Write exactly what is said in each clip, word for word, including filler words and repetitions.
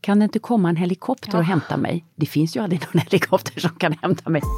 kan det inte komma en helikopter ja. och hämta mig? Det finns ju aldrig någon helikopter som kan hämta mig.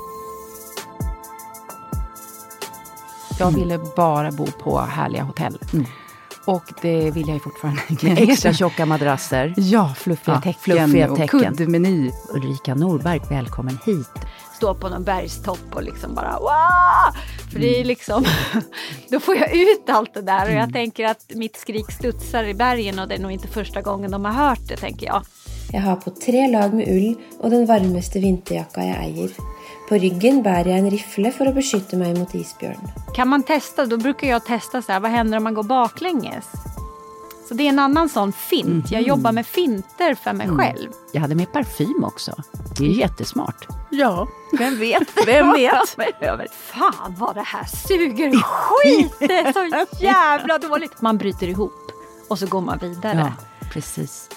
Jag ville bara bo på härliga hotell. Mm. Och det vill jag ju fortfarande. Extra tjocka madrasser. Ja, fluffiga ja, tecken fluffiga och tecken. kuddmeny. Ulrika Norberg, välkommen hit. Stå på någon bergstopp och liksom bara wow! För det är liksom, då får jag ut allt det där och jag tänker att mitt skrik studsar i bergen och det är nog inte första gången de har hört det, tänker jag. Jag har på tre lag med ull och den varmaste vinterjacka jag äger. På ryggen bär jag en riffle för att beskydda mig mot isbjörn. Kan man testa, då brukar jag testa så här, vad händer om man går baklänges? Så det är en annan sån fint. Mm. Jag jobbar med finter för mig mm. själv. Jag hade med parfym också. Det är jättesmart. Ja, vem vet? Vem vet? Fan vad det här suger skit. Det är så jävla dåligt. Man bryter ihop och så går man vidare. Ja, precis.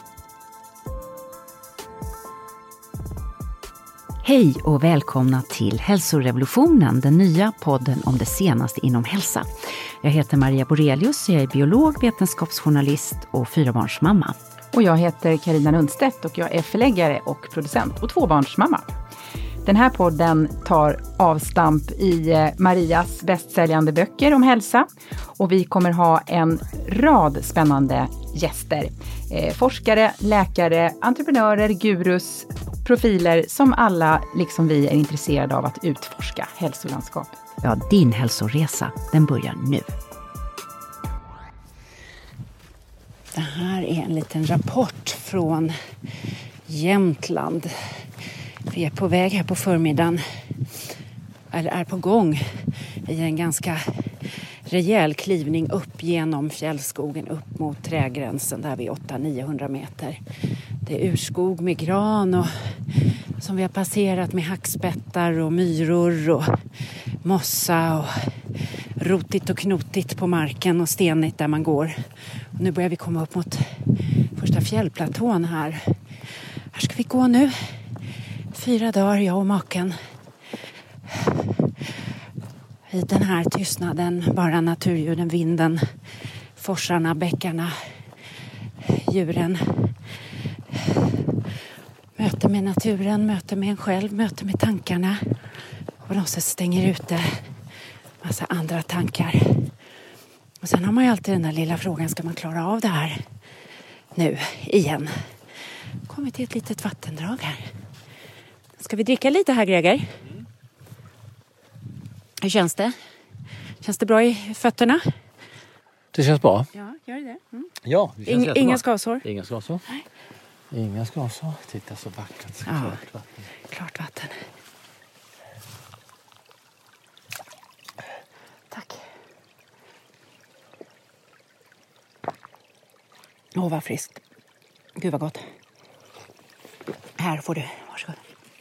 Hej och välkomna till Hälsorevolutionen, den nya podden om det senaste inom hälsa. Jag heter Maria Borelius, jag är biolog, vetenskapsjournalist och fyrabarnsmamma. Och jag heter Carina Lundstedt och jag är förläggare och producent och tvåbarnsmamma. Den här podden tar avstamp i Marias bästsäljande böcker om hälsa. Och vi kommer ha en rad spännande gäster. Eh, forskare, läkare, entreprenörer, gurus, profiler som alla, liksom vi, är intresserade av att utforska hälsolandskapet. Ja, din hälsoresa, den börjar nu. Det här är en liten rapport från Jämtland. Vi är på väg här på förmiddagen, eller är på gång i en ganska rejäl klivning upp genom fjällskogen upp mot trägränsen där vid åtta till niohundra meter. Det är urskog med gran och som vi har passerat med hackspettar och myror och mossa och rotigt och knotigt på marken och stenigt där man går. Och nu börjar vi komma upp mot första fjällplatån här. Här ska vi gå nu. Fyra dagar, jag och maken. I den här tystnaden, bara naturljuden, vinden, forsarna, bäckarna, djuren. Möte med naturen, möte med en själv, möte med tankarna. Och på något sätt stänger ute massa andra tankar. Och sen har man ju alltid den där lilla frågan, ska man klara av det här nu igen? Kommer till ett litet vattendrag här. Ska vi dricka lite här, Greger? Mm. Hur känns det? Känns det bra i fötterna? Det känns bra. Ja, gör det. Mm. Ja, det känns Ing, jättebra. Inga skavsår? Inga skavsår. Nej. Inga skavsår. Titta så vackert. Så ja, klart vatten. Klart vatten. Tack. Åh, vad friskt. Gud vad gott. Här får du. Varsågod.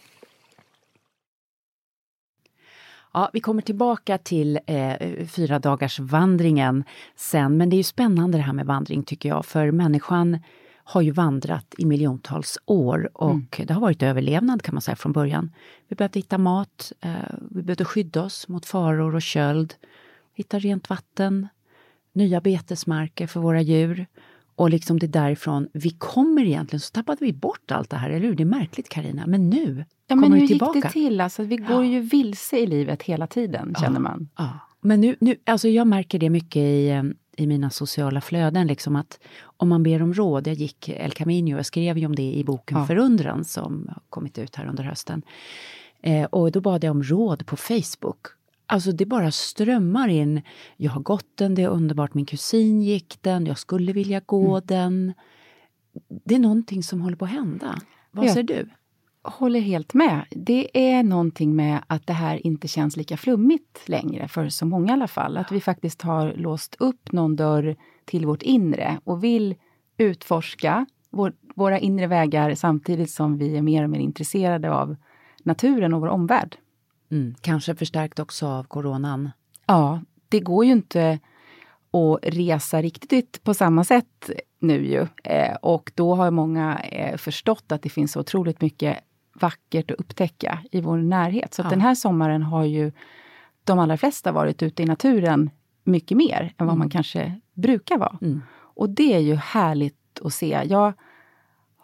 Ja, vi kommer tillbaka till eh, fyra dagars vandringen sen. Men det är ju spännande det här med vandring, tycker jag. För människan har ju vandrat i miljontals år. Och mm. det har varit överlevnad, kan man säga, från början. Vi behövde hitta mat. Eh, vi behövde skydda oss mot faror och köld. Hitta rent vatten. Nya betesmarker för våra djur. Och liksom det därifrån vi kommer egentligen, så tappade vi bort allt det här, eller hur? Det är märkligt, Carina, men nu ja, kommer men vi hur tillbaka. gick det till? Alltså, vi går ja. ju vilse i livet hela tiden, ja. känner man. Ja. Men nu, nu, alltså jag märker det mycket i, i mina sociala flöden, liksom att om man ber om råd, jag gick El Camino, jag skrev ju om det i boken ja. Förundran som har kommit ut här under hösten. Eh, och då bad jag om råd på Facebook. Alltså det bara strömmar in. Jag har gått den, det är underbart. Min kusin gick den, jag skulle vilja gå mm. den. Det är någonting som håller på att hända. Vad jag säger du? Håller helt med. Det är någonting med att det här inte känns lika flummigt längre. För så många i alla fall. Att vi faktiskt har låst upp någon dörr till vårt inre. Och vill utforska vår, våra inre vägar samtidigt som vi är mer och mer intresserade av naturen och vår omvärld. Mm, kanske förstärkt också av coronan. Ja, det går ju inte att resa riktigt på samma sätt nu ju. Eh, och då har många eh, förstått att det finns så otroligt mycket vackert att upptäcka i vår närhet. Så att ja. den här sommaren har ju de allra flesta varit ute i naturen mycket mer än vad mm. man kanske brukar vara. Mm. Och det är ju härligt att se. Jag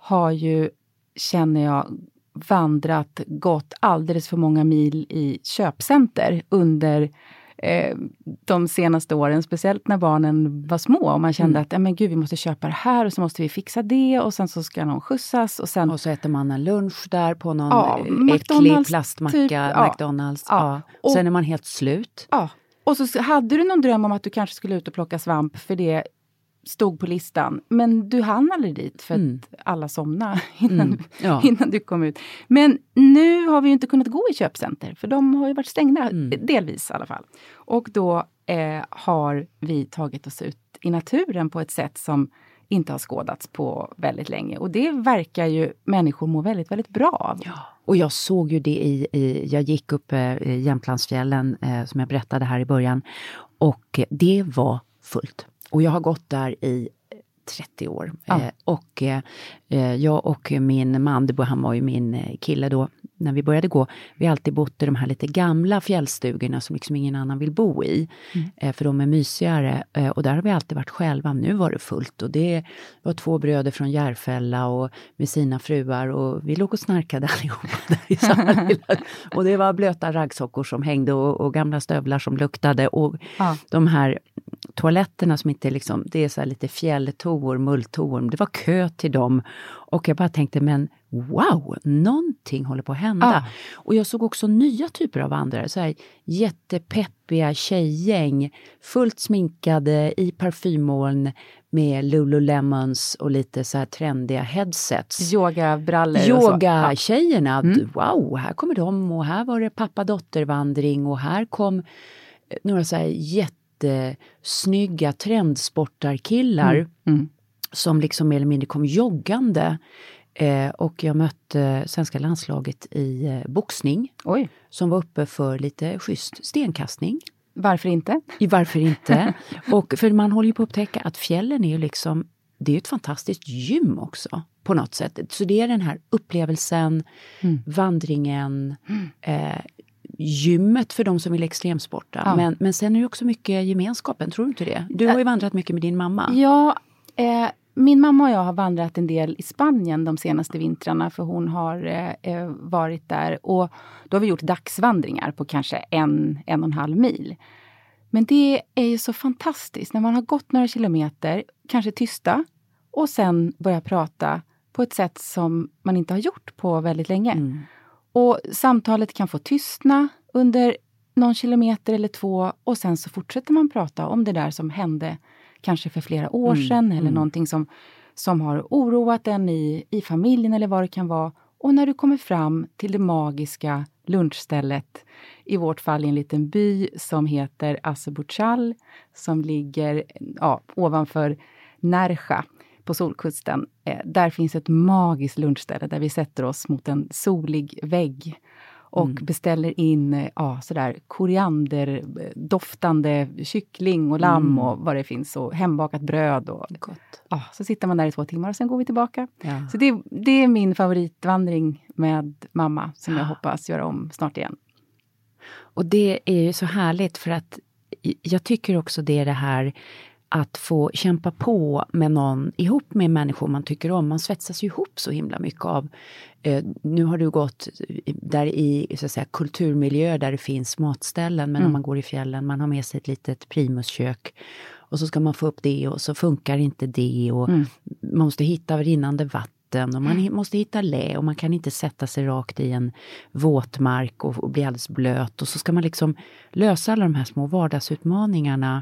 har ju, känner jag, vandrat, gått alldeles för många mil i köpcenter under eh, de senaste åren. Speciellt när barnen var små och man kände mm. att, ja men gud, vi måste köpa det här och så måste vi fixa det och sen så ska någon skjutsas. Och, sen, och så äter man en lunch där på någon ja, äcklig plastmacka, typ, ja, McDonalds. Ja. Ja. Och sen är man helt slut. Ja. Och så hade du någon dröm om att du kanske skulle ut och plocka svamp, för det stod på listan. Men du hann aldrig dit för mm. att alla somnade innan, mm. ja. innan du kom ut. Men nu har vi ju inte kunnat gå i köpcenter, för de har ju varit stängda, mm. delvis i alla fall. Och då eh, har vi tagit oss ut i naturen på ett sätt som inte har skådats på väldigt länge. Och det verkar ju människor må väldigt, väldigt bra av. Ja. Och jag såg ju det i, i jag gick upp i Jämtlandsfjällen eh, som jag berättade här i början. Och det var fullt. Och jag har gått där i trettio år. Ja. Eh, och eh, jag och min man, han var ju min kille då, när vi började gå. Vi har alltid bott i de här lite gamla fjällstugorna som liksom ingen annan vill bo i. Mm. Eh, för de är mysigare. Eh, och där har vi alltid varit själva. Nu var det fullt. Och det var två bröder från Järfälla och med sina fruar. Och vi låg och snarkade allihopa där i samma lilla. Och det var blöta raggsockor som hängde och, och gamla stövlar som luktade. Och ja. de här toaletterna som inte liksom, det är så här lite fjälltoor, mulltoor. Det var kö till dem. Och jag bara tänkte, men wow, någonting håller på att hända. Ah. Och jag såg också nya typer av vandrare. Så här jättepeppiga tjejgäng. Fullt sminkade i parfymmoln med Lululemons och lite så här trendiga headsets. Yogabrallor. Yoga-tjejerna. Mm. Wow, här kommer de. Och här var det pappa-dottervandring. Och här kom några så här jättesnygga trendsportarkillar. Mm. Mm. Som liksom mer eller mindre kom joggande. Eh, och jag mötte svenska landslaget i eh, boxning. Oj. Som var uppe för lite schysst stenkastning. Varför inte? I varför inte? Och för man håller ju på att upptäcka att fjällen är ju liksom, det är ju ett fantastiskt gym också. På något sätt. Så det är den här upplevelsen, mm. vandringen, mm. Eh, gymmet för de som vill extremsporta. Ja. Men, men sen är det också mycket gemenskapen, tror du inte det? Du har ju vandrat mycket med din mamma. Ja, eh, min mamma och jag har vandrat en del i Spanien de senaste vintrarna, för hon har eh, varit där. Och då har vi gjort dagsvandringar på kanske en, en och en halv mil. Men det är ju så fantastiskt när man har gått några kilometer, kanske tysta, och sen börja prata på ett sätt som man inte har gjort på väldigt länge. Mm. Och samtalet kan få tystna under någon kilometer eller två, och sen så fortsätter man prata om det där som hände kanske för flera år mm, sedan eller mm. någonting som, som har oroat en i, i familjen eller vad det kan vara. Och när du kommer fram till det magiska lunchstället, i vårt fall i en liten by som heter Azerbaijan, som ligger ja, ovanför Nerja på Solkusten. Eh, där finns ett magiskt lunchställe där vi sätter oss mot en solig vägg. Och mm. beställer in ja, sådär koriander, doftande kyckling och lamm mm. och vad det finns. Och hembakat bröd. Och, Gott. Ja, så sitter man där i två timmar och sen går vi tillbaka. Ja. Så det, det är min favoritvandring med mamma som jag hoppas göra om snart igen. Och det är ju så härligt, för att jag tycker också det är det här att få kämpa på med någon, ihop med människor man tycker om. Man svetsas ju ihop så himla mycket av. Eh, nu har du gått där i så att säga, kulturmiljö där det finns matställen. Men mm. om man går i fjällen, man har med sig ett litet primuskök. Och så ska man få upp det och så funkar inte det. Och mm. man måste hitta rinnande vatten. Och man måste hitta lä. Och man kan inte sätta sig rakt i en våtmark och, och bli alldeles blöt. Och så ska man liksom lösa alla de här små vardagsutmaningarna.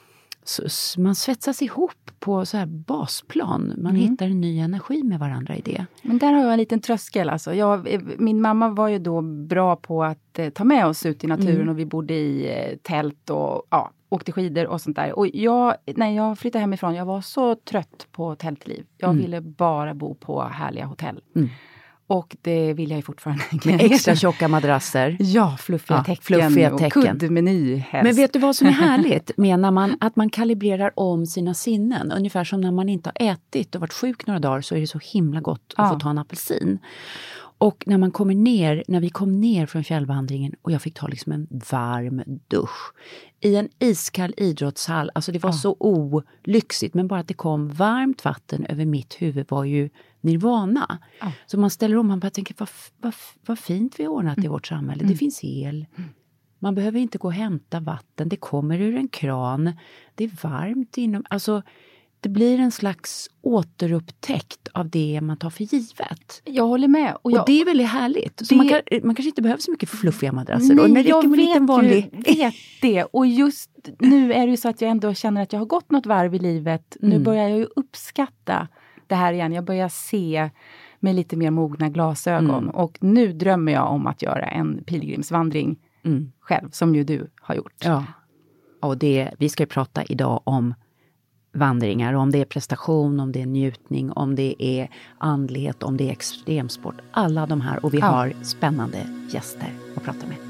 Så, så man svetsas ihop på så här basplan. Man mm. hittar en ny energi med varandra i det. Men där har jag en liten tröskel. Alltså. Jag, min mamma var ju då bra på att eh, ta med oss ut i naturen. Mm. Och vi bodde i eh, tält och ja, åkte skidor och sånt där. Och jag, när jag flyttade hemifrån, jag var så trött på tältliv. Jag mm. ville bara bo på härliga hotell. Mm. Och det vill jag ju fortfarande. Med extra tjocka madrasser. Ja, fluffiga ja, tecken fluffiga och tecken. kuddmeny helst. Men vet du vad som är härligt? Menar man att man kalibrerar om sina sinnen. Ungefär som när man inte har ätit och varit sjuk några dagar, så är det så himla gott att ja. få ta en apelsin. Och när man kommer ner, när vi kom ner från fjällvandringen och jag fick ta liksom en varm dusch i en iskall idrottshall. Alltså det var ja. så olyxigt, men bara att det kom varmt vatten över mitt huvud var ju nirvana. Ja. Så man ställer om, man bara tänker, vad, vad, vad fint vi har ordnat mm. i vårt samhälle. Mm. Det finns el. Mm. Man behöver inte gå och hämta vatten. Det kommer ur en kran. Det är varmt inom, alltså det blir en slags återupptäckt av det man tar för givet. Jag håller med. Och, jag, och det är väldigt härligt. Så det, man, kan, man kanske inte behöver så mycket fluffiga madrasser. Nej, och när det jag vet, med en vanlig... vet det. Och just nu är det ju så att jag ändå känner att jag har gått något varv i livet. Mm. Nu börjar jag ju uppskatta det här igen. Jag börjar se med lite mer mogna glasögon. Mm. Och nu drömmer jag om att göra en pilgrimsvandring mm. själv. Som ju du har gjort. Ja. Och det, vi ska ju prata idag om vandringar, om det är prestation, om det är njutning, om det är andlighet, om det är extremsport. Alla de här, och vi ja. har spännande gäster att prata med.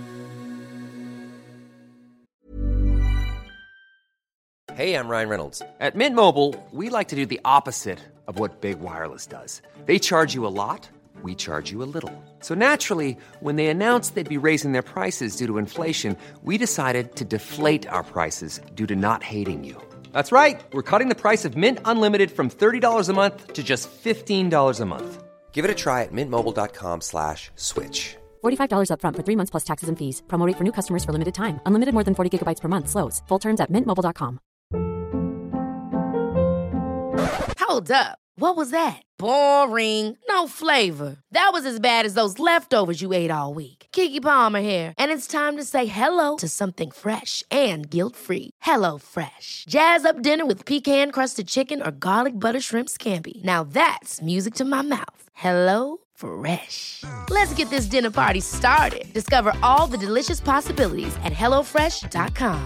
Hey, I'm Ryan Reynolds. At Mint Mobile, we like to do the opposite of what Big Wireless does. They charge you a lot, we charge you a little. So naturally, when they announced they'd be raising their prices due to inflation, we decided to deflate our prices due to not hating you. That's right. We're cutting the price of Mint Unlimited from thirty dollars a month to just fifteen dollars a month. Give it a try at mintmobile.com slash switch. forty-five dollars up front for three months plus taxes and fees. Promo rate for new customers for limited time. Unlimited more than forty gigabytes per month. Slows full terms at mint mobile dot com. Hold up. What was that? Boring. No flavor. That was as bad as those leftovers you ate all week. Keke Palmer here, and it's time to say hello to something fresh and guilt-free. Hello Fresh. Jazz up dinner with pecan-crusted chicken or garlic butter shrimp scampi. Now that's music to my mouth. Hello Fresh. Let's get this dinner party started. Discover all the delicious possibilities at hello fresh dot com.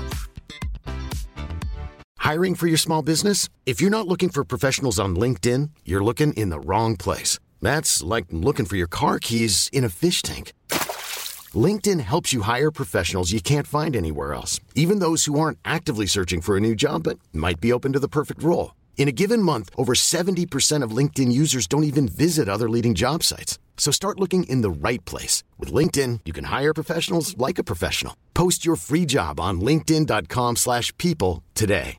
Hiring for your small business? If you're not looking for professionals on LinkedIn, you're looking in the wrong place. That's like looking for your car keys in a fish tank. LinkedIn helps you hire professionals you can't find anywhere else, even those who aren't actively searching for a new job but might be open to the perfect role. In a given month, over seventy percent of LinkedIn users don't even visit other leading job sites. So start looking in the right place. With LinkedIn, you can hire professionals like a professional. Post your free job on linkedin dot com slash people today.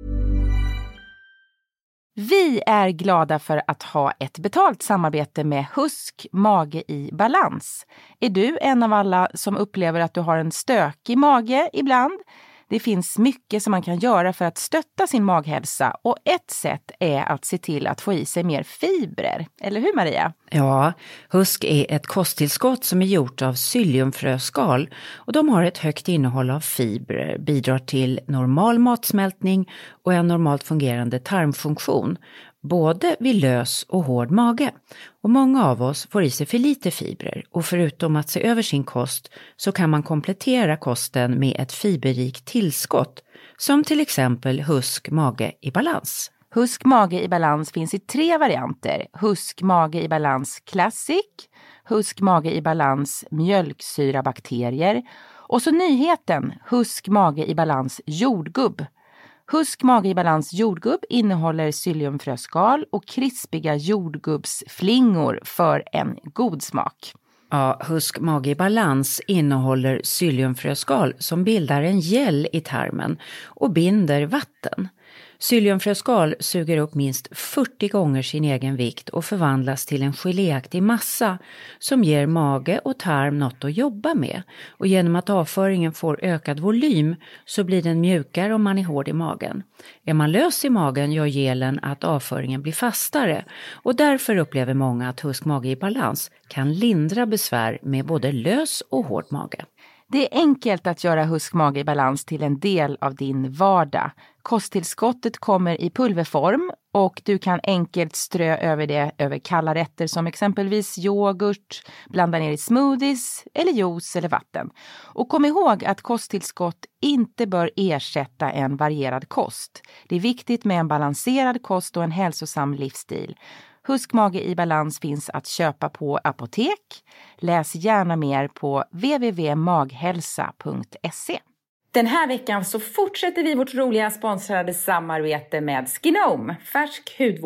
Vi är glada för att ha ett betalt samarbete med Husk Mage i Balans. Är du en av alla som upplever att du har en stökig mage ibland? Det finns mycket som man kan göra för att stötta sin maghälsa, och ett sätt är att se till att få i sig mer fibrer. Eller hur, Maria? Ja, Husk är ett kosttillskott som är gjort av psylliumfröskal, och de har ett högt innehåll av fibrer, bidrar till normal matsmältning och en normalt fungerande tarmfunktion, både vid lös och hård mage. Och många av oss får i sig för lite fibrer, och förutom att se över sin kost så kan man komplettera kosten med ett fiberrikt tillskott, som till exempel Husk Mage i Balans. Husk Mage i Balans finns i tre varianter. Husk Mage i Balans Classic, Husk Mage i Balans mjölksyrabakterier och så nyheten Husk Mage i Balans jordgubb. Husk Mage i Balans jordgubb innehåller psylliumfröskal och krispiga jordgubbsflingor för en god smak. Ja, Husk Mage i Balans innehåller psylliumfröskal som bildar en gel i tarmen och binder vatten. Psylliumfröskal suger upp minst fyrtio gånger sin egen vikt och förvandlas till en geléaktig massa som ger mage och tarm något att jobba med. Och genom att avföringen får ökad volym så blir den mjukare om man är hård i magen. Är man lös i magen gör gelen att avföringen blir fastare, och därför upplever många att Husk Mage i Balans kan lindra besvär med både lös och hård mage. Det är enkelt att göra Husk Mage i Balans till en del av din vardag. Kosttillskottet kommer i pulverform och du kan enkelt strö över det över kalla rätter som exempelvis yoghurt, blanda ner i smoothies eller juice eller vatten. Och kom ihåg att kosttillskott inte bör ersätta en varierad kost. Det är viktigt med en balanserad kost och en hälsosam livsstil. Husk Mage i Balans finns att köpa på apotek. Läs gärna mer på w w w punkt maghälsa punkt se. Den här veckan så fortsätter vi vårt roliga sponsrade samarbete med Skinome, färsk hudvård.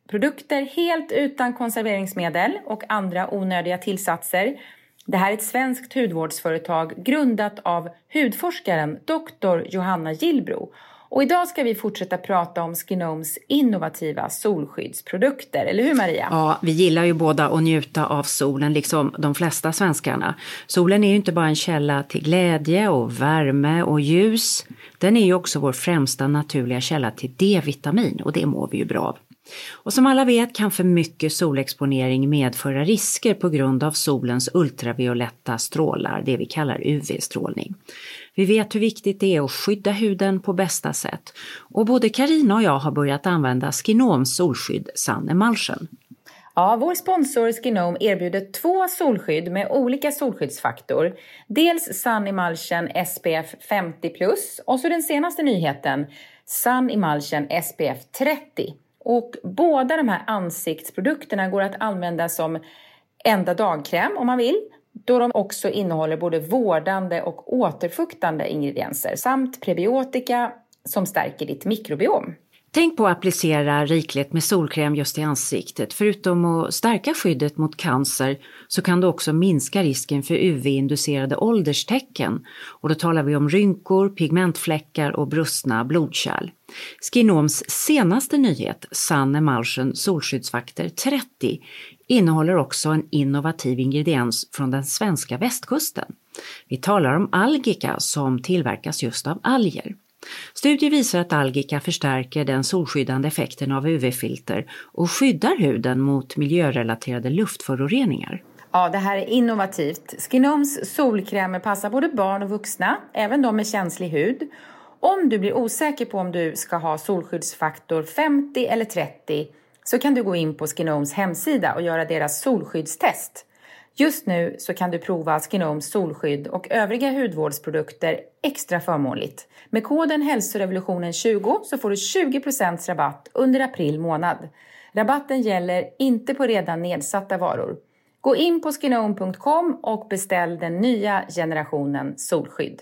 Produkter helt utan konserveringsmedel och andra onödiga tillsatser. Det här är ett svenskt hudvårdsföretag grundat av hudforskaren doktor Johanna Gillbro. Och idag ska vi fortsätta prata om Skinomes innovativa solskyddsprodukter. Eller hur, Maria? Ja, vi gillar ju båda att njuta av solen, liksom de flesta svenskarna. Solen är ju inte bara en källa till glädje och värme och ljus. Den är ju också vår främsta naturliga källa till D-vitamin, och det mår vi ju bra av. Och som alla vet kan för mycket solexponering medföra risker på grund av solens ultravioletta strålar, det vi kallar U V-strålning. Vi vet hur viktigt det är att skydda huden på bästa sätt. Och både Carina och jag har börjat använda Skinomes solskydd Sun Emulsion. Ja, vår sponsor Skinome erbjuder två solskydd med olika solskyddsfaktor. Dels Sun Emulsion S P F femtio plus och så den senaste nyheten Sun Emulsion S P F trettio. Och båda de här ansiktsprodukterna går att använda som enda dagkräm om man vill. Då de också innehåller både vårdande och återfuktande ingredienser samt prebiotika som stärker ditt mikrobiom. Tänk på att applicera rikligt med solkräm just i ansiktet. Förutom att stärka skyddet mot cancer så kan det också minska risken för U V-inducerade ålderstecken. Och då talar vi om rynkor, pigmentfläckar och brustna blodkärl. Skinomes senaste nyhet, Sun Emulsion solskyddsfaktor trettio, innehåller också en innovativ ingrediens från den svenska västkusten. Vi talar om algika som tillverkas just av alger. Studier visar att algika förstärker den solskyddande effekten av U V-filter och skyddar huden mot miljörelaterade luftföroreningar. Ja, det här är innovativt. Skinomes solkrämer passar både barn och vuxna, även de med känslig hud. Om du blir osäker på om du ska ha solskyddsfaktor femtio eller trettio så kan du gå in på Skinomes hemsida och göra deras solskyddstest. Just nu så kan du prova Skinomes solskydd och övriga hudvårdsprodukter extra förmånligt. Med koden hälsorevolutionen tjugo så får du tjugo procent rabatt under april månad. Rabatten gäller inte på redan nedsatta varor. Gå in på skinome punkt com och beställ den nya generationen solskydd.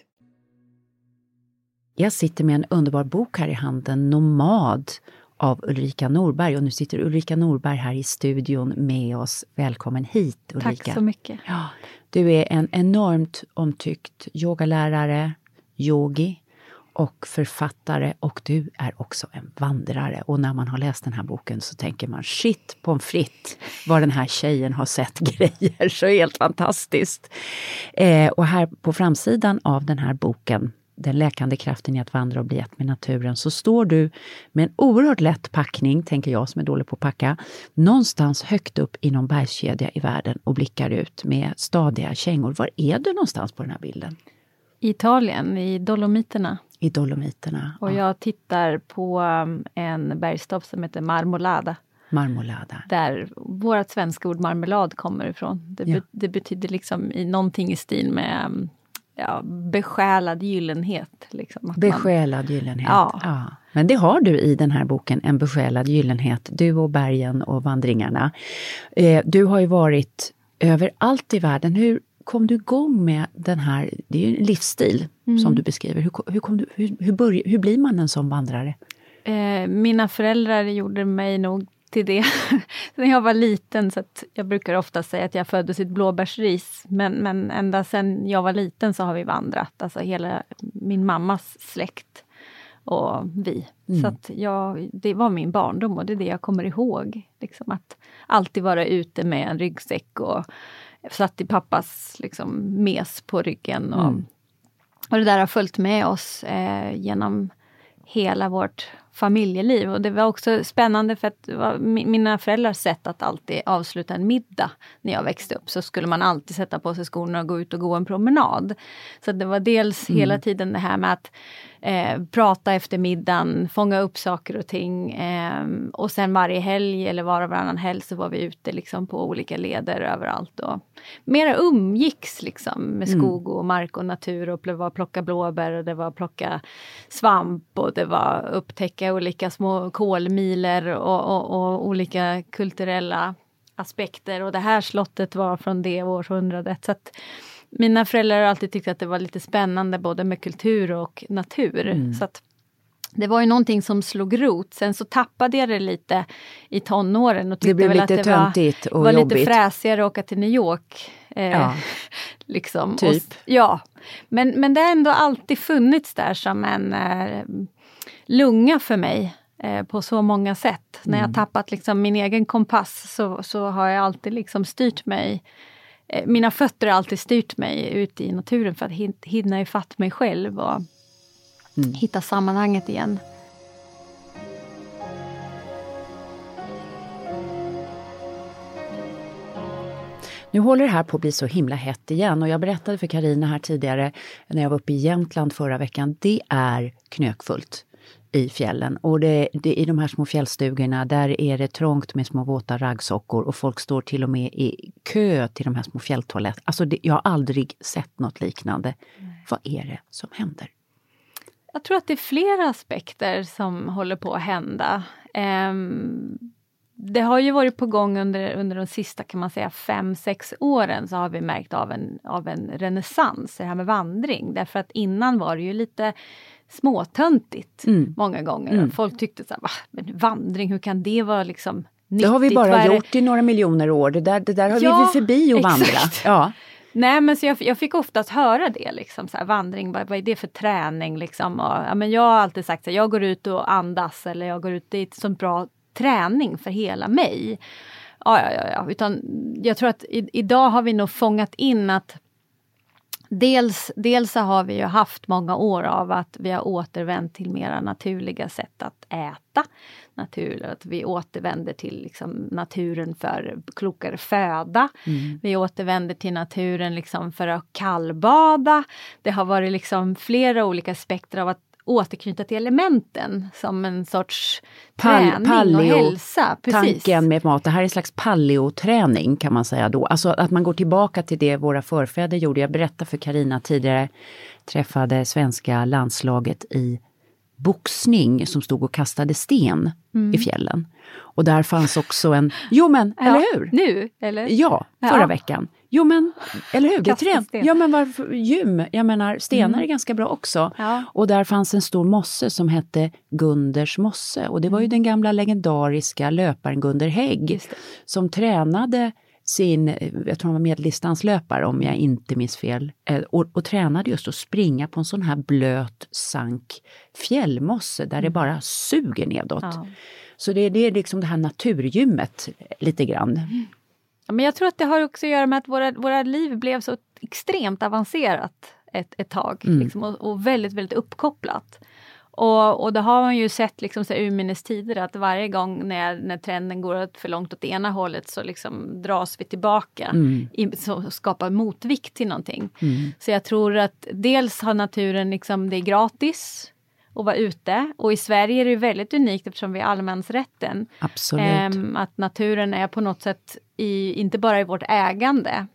Jag sitter med en underbar bok här i handen, Nomad av Ulrika Norberg. Och nu sitter Ulrika Norberg här i studion med oss. Välkommen hit, Ulrika. Tack så mycket. Ja, du är en enormt omtyckt yogalärare, yogi och författare. Och du är också en vandrare. Och när man har läst den här boken så tänker man, shit pommes frites, vad den här tjejen har sett grejer. Så helt fantastiskt. Eh, och här på framsidan av den här boken, Den läkande kraften i att vandra och bli ett med naturen, så står du med en oerhört lätt packning, tänker jag som är dålig på att packa, någonstans högt upp i någon bergskedja i världen och blickar ut med stadiga kängor. Var är du någonstans på den här bilden? I Italien, i Dolomiterna. I Dolomiterna. Och ja. jag tittar på en bergstopp som heter Marmolada. Marmolada. Där vårt svenska ord marmelad kommer ifrån. Det, Ja. be, det betyder liksom i någonting i stil med ja, besjälad gyllenhet. Liksom, att Besjälad man, gyllenhet. Ja. ja. Men det har du i den här boken, en besjälad gyllenhet. Du och bergen och vandringarna. Eh, du har ju varit överallt i världen. Hur kom du igång med den här, det är ju en livsstil mm. som du beskriver. Hur, hur, kom du, hur, hur, börj, hur blir man en sån vandrare? Eh, mina föräldrar gjorde mig nog till det när jag var liten, så att jag brukar ofta säga att jag föddes i ett blåbärsris, men, men ända sedan jag var liten så har vi vandrat, alltså hela min mammas släkt och vi. Mm. Så att jag, det var min barndom och det är det jag kommer ihåg, liksom att alltid vara ute med en ryggsäck och satt i pappas liksom mes på ryggen och, mm. och det där har följt med oss eh, genom hela vårt familjeliv. Och det var också spännande för att det var mina föräldrars sätt att alltid avsluta en middag när jag växte upp. Så skulle man alltid sätta på sig skorna och gå ut och gå en promenad. Så det var dels mm. hela tiden det här med att eh, prata efter middagen, fånga upp saker och ting. Eh, och sen varje helg eller var och varannan helg så var vi ute liksom på olika leder överallt. Och mera umgicks liksom med skog och mark och natur. Och det var plocka blåbär och det var plocka svamp och det var upptäcka olika små kolmiler och, och, och olika kulturella aspekter. Och det här slottet var från det århundradet. Så att mina föräldrar har alltid tyckt att det var lite spännande både med kultur och natur. Mm. Så att det var ju någonting som slog rot. Sen så tappade jag det lite i tonåren. Och det blev väl lite att det töntigt och var jobbigt. lite fräsigare att åka till New York. Eh, ja. liksom. Typ. Och, ja, men, men det har ändå alltid funnits där som en eh, lunga för mig. Eh, på så många sätt. Mm. När jag tappat liksom min egen kompass så, så har jag alltid liksom styrt mig. Eh, mina fötter har alltid styrt mig ut i naturen för att hin- hinna ifatt mig själv och mm. hitta sammanhanget igen. Nu håller det här på att bli så himla hett igen och jag berättade för Carina här tidigare när jag var uppe i Jämtland förra veckan. Det är knökfullt i fjällen och det, det, i de här små fjällstugorna där är det trångt med små våta raggsockor och folk står till och med i kö till de här små fjälltoaletterna. Alltså det, jag har aldrig sett något liknande. Mm. Vad är det som händer? Jag tror att det är flera aspekter som håller på att hända. Um, det har ju varit på gång under, under de sista kan man säga fem, sex åren så har vi märkt av en, av en renässans, det här med vandring. Därför att innan var det ju lite småtöntigt mm. många gånger. Mm. Folk tyckte så här, va, men vandring, hur kan det vara liksom nyttigt? Det har vi bara gjort i några miljoner år. Det där, det där har ja, vi förbi att vandra. Ja. Nej, men så jag, jag fick oftast höra det liksom, så här, vandring, vad, vad är det för träning liksom? Och, ja, men jag har alltid sagt så här, jag går ut och andas eller jag går ut, det är så bra träning för hela mig. Ja, ja, ja, ja. Utan jag tror att i, idag har vi nog fångat in att Dels, dels så har vi ju haft många år av att vi har återvänt till mera naturliga sätt att äta. Natur, att vi återvänder till liksom naturen för klokare föda. Mm. Vi återvänder till naturen liksom för att kallbada. Det har varit liksom flera olika aspekter av att återknyta till elementen som en sorts träning Pal- och hälsa. Precis. Tanken med mat, det här är en slags paleoträning kan man säga då. Alltså att man går tillbaka till det våra förfäder gjorde. Jag berättade för Carina tidigare, träffade svenska landslaget i boxning som stod och kastade sten mm. i fjällen. Och där fanns också en, jo men, ja, eller hur? Nu, eller? Ja, förra ja. veckan. Jo men, eller hur? Det är träning. Ja men varför, gym, jag menar stenar mm. är ganska bra också. Ja. Och där fanns en stor mosse som hette Gunders mosse. Och det var ju den gamla legendariska löparen Gunder Hägg som tränade sin, jag tror han var medeldistanslöpare om jag inte minns fel. Och, och tränade just att springa på en sån här blöt sank fjällmosse där mm. det bara suger nedåt. Ja. Så det, det är liksom det här naturgymmet lite grann. Mm. Ja, men jag tror att det har också att göra med att våra, våra liv blev så extremt avancerat ett, ett tag. Mm. Liksom, och, och väldigt, väldigt uppkopplat. Och, och det har man ju sett liksom, så här, urminnes tider att varje gång när, när trenden går för långt åt ena hållet så liksom dras vi tillbaka. Mm. I, så skapar motvikt till någonting. Mm. Så jag tror att dels har naturen liksom, det är gratis och vara ute. Och i Sverige är det väldigt unikt eftersom vi är allemansrätten. Absolut. Äm, att naturen är på något sätt i, inte bara i vårt ägande.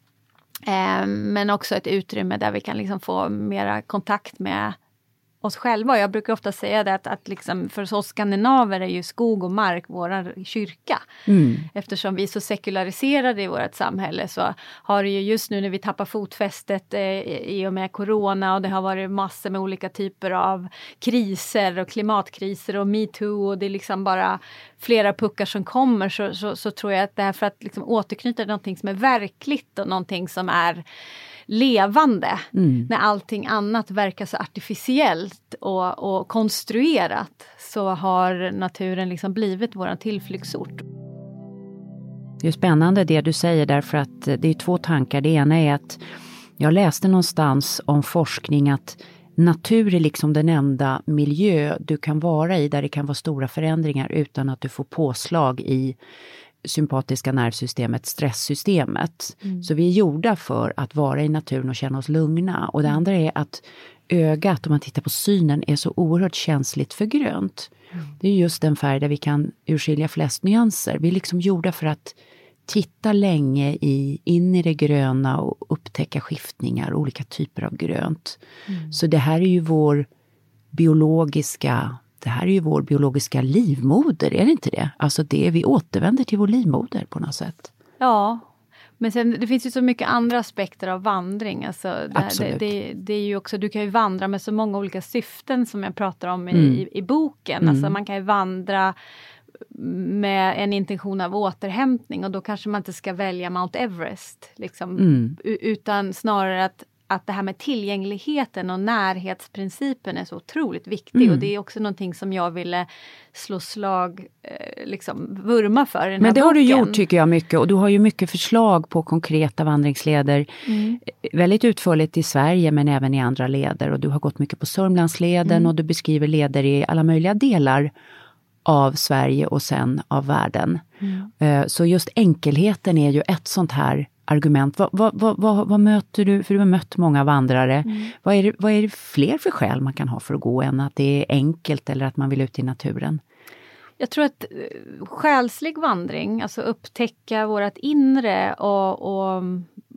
Äm, men också ett utrymme där vi kan liksom få mera kontakt med oss själva. Jag brukar ofta säga det att, att liksom för oss skandinaver är ju skog och mark vår kyrka. Mm. Eftersom vi är så sekulariserade i vårt samhälle så har det ju just nu när vi tappar fotfästet eh, i och med corona och det har varit massor med olika typer av kriser och klimatkriser och MeToo och det är liksom bara flera puckar som kommer så, så, så tror jag att det här för att liksom återknyta till någonting som är verkligt och någonting som är levande mm. när allting annat verkar så artificiellt och, och konstruerat så har naturen liksom blivit våran tillflyktsort. Det är spännande det du säger därför att det är två tankar. Det ena är att jag läste någonstans om forskning att natur är liksom den enda miljö du kan vara i där det kan vara stora förändringar utan att du får påslag i sympatiska nervsystemet, stresssystemet. Mm. Så vi är gjorda för att vara i naturen och känna oss lugna. Och det andra är att ögat, om man tittar på synen, är så oerhört känsligt för grönt. Mm. Det är just den färg där vi kan urskilja flest nyanser. Vi är liksom gjorda för att titta länge i, in i det gröna och upptäcka skiftningar, olika typer av grönt. Mm. Så det här är ju vår biologiska Det här är ju vår biologiska livmoder, är det inte det? Alltså det vi återvänder till vår livmoder på något sätt. Ja, Men sen, det finns ju så mycket andra aspekter av vandring. Alltså, det, Absolut. det, det, det är ju också, du kan ju vandra med så många olika syften som jag pratar om i, Mm. i, i boken. Mm. Alltså, man kan ju vandra med en intention av återhämtning och då kanske man inte ska välja Mount Everest. Liksom, Mm. utan snarare att att det här med tillgängligheten och närhetsprincipen är så otroligt viktig. Mm. Och det är också någonting som jag ville slå slag, eh, liksom vurma för i den Men här det boken. har du gjort tycker jag mycket. Och du har ju mycket förslag på konkreta vandringsleder. Mm. Väldigt utförligt i Sverige men även i andra leder. Och du har gått mycket på Sörmlandsleden Mm. och du beskriver leder i alla möjliga delar av Sverige och sen av världen. Mm. Så just enkelheten är ju ett sånt här argument. Vad, vad, vad, vad, vad möter du? För du har mött många vandrare. Mm. Vad, är det, vad är det fler för skäl man kan ha för att gå än att det är enkelt eller att man vill ut i naturen? Jag tror att själslig vandring, alltså upptäcka vårt inre och, och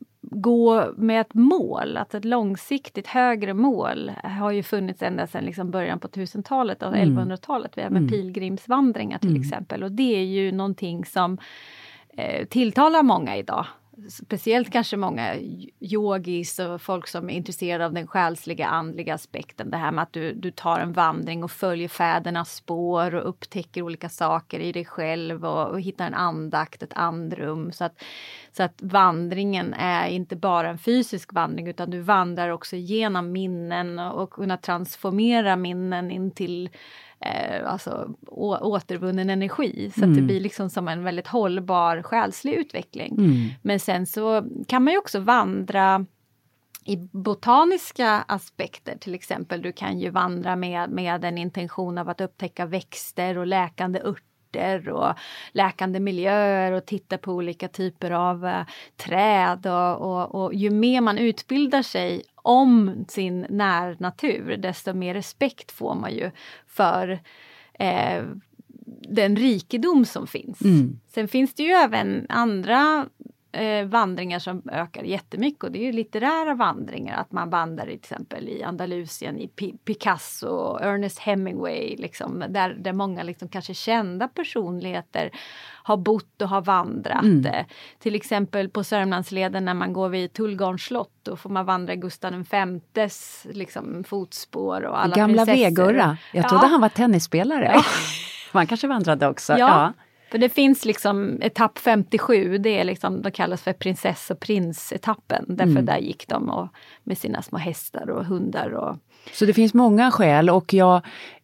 gå med ett mål, att ett långsiktigt högre mål har ju funnits ända sedan liksom början på tusentalet och mm. elvahundratalet. Vi har med mm. pilgrimsvandringar till mm. exempel och det är ju någonting som eh, tilltalar många idag. Speciellt kanske många yogis och folk som är intresserade av den själsliga, andliga aspekten. Det här med att du, du tar en vandring och följer fädernas spår och upptäcker olika saker i dig själv och, och hittar en andakt, ett andrum. Så att, så att vandringen är inte bara en fysisk vandring utan du vandrar också genom minnen och, och kunna transformera minnen in till Eh, alltså å, återvunnen energi så mm. att det blir liksom som en väldigt hållbar själslig utveckling. Mm. Men sen så kan man ju också vandra i botaniska aspekter, till exempel du kan ju vandra med, med en intention av att upptäcka växter och läkande örter och läkande miljöer och titta på olika typer av uh, träd och, och, och ju mer man utbildar sig om sin närnatur desto mer respekt får man ju för eh, den rikedom som finns. Mm. Sen finns det ju även andra eh, vandringar som ökar jättemycket och det är ju litterära vandringar. Att man vandrar till exempel i Andalusien, i P- Picasso, Ernest Hemingway, liksom, där, där många liksom, kanske kända personligheter har bott och har vandrat. Mm. Till exempel på Sörmlandsleden när man går vid Tullgarns slott då får man vandra Gustav den femtes liksom, fotspår och alla Gamla prinsessor. Vegurra. Jag ja. trodde han var tennisspelare. Ja. Man kanske vandrade också. Ja. ja. För det finns liksom etapp femtiosju, det är liksom, de kallas för prinsess- och prinsetappen. Därför mm. där gick de och, med sina små hästar och hundar. Och... Så det finns många skäl och jag,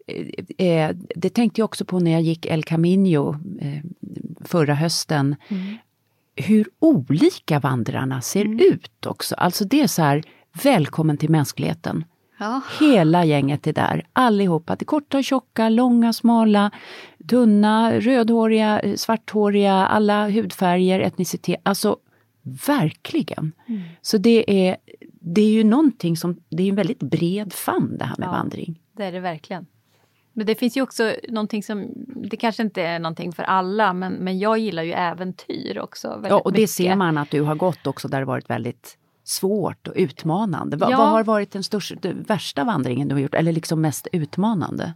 eh, det tänkte jag också på när jag gick El Camino eh, förra hösten. Mm. Hur olika vandrarna ser mm. ut också. Alltså det är så här, välkommen till mänskligheten. Ja. Hela gänget är där, allihopa, det korta och tjocka, långa, smala, tunna, rödhåriga, svarthåriga, alla hudfärger, etnicitet, alltså verkligen. Mm. Så det är, det är ju någonting som, det är en väldigt bred famn det här med ja, vandring. Det är det verkligen. Men det finns ju också någonting som, det kanske inte är någonting för alla, men, men jag gillar ju äventyr också väldigt Ja, och det mycket. ser man att du har gått också där det varit väldigt svårt och utmanande. Va, ja. Vad har varit den största, den värsta vandringen du har gjort? Eller liksom mest utmanande?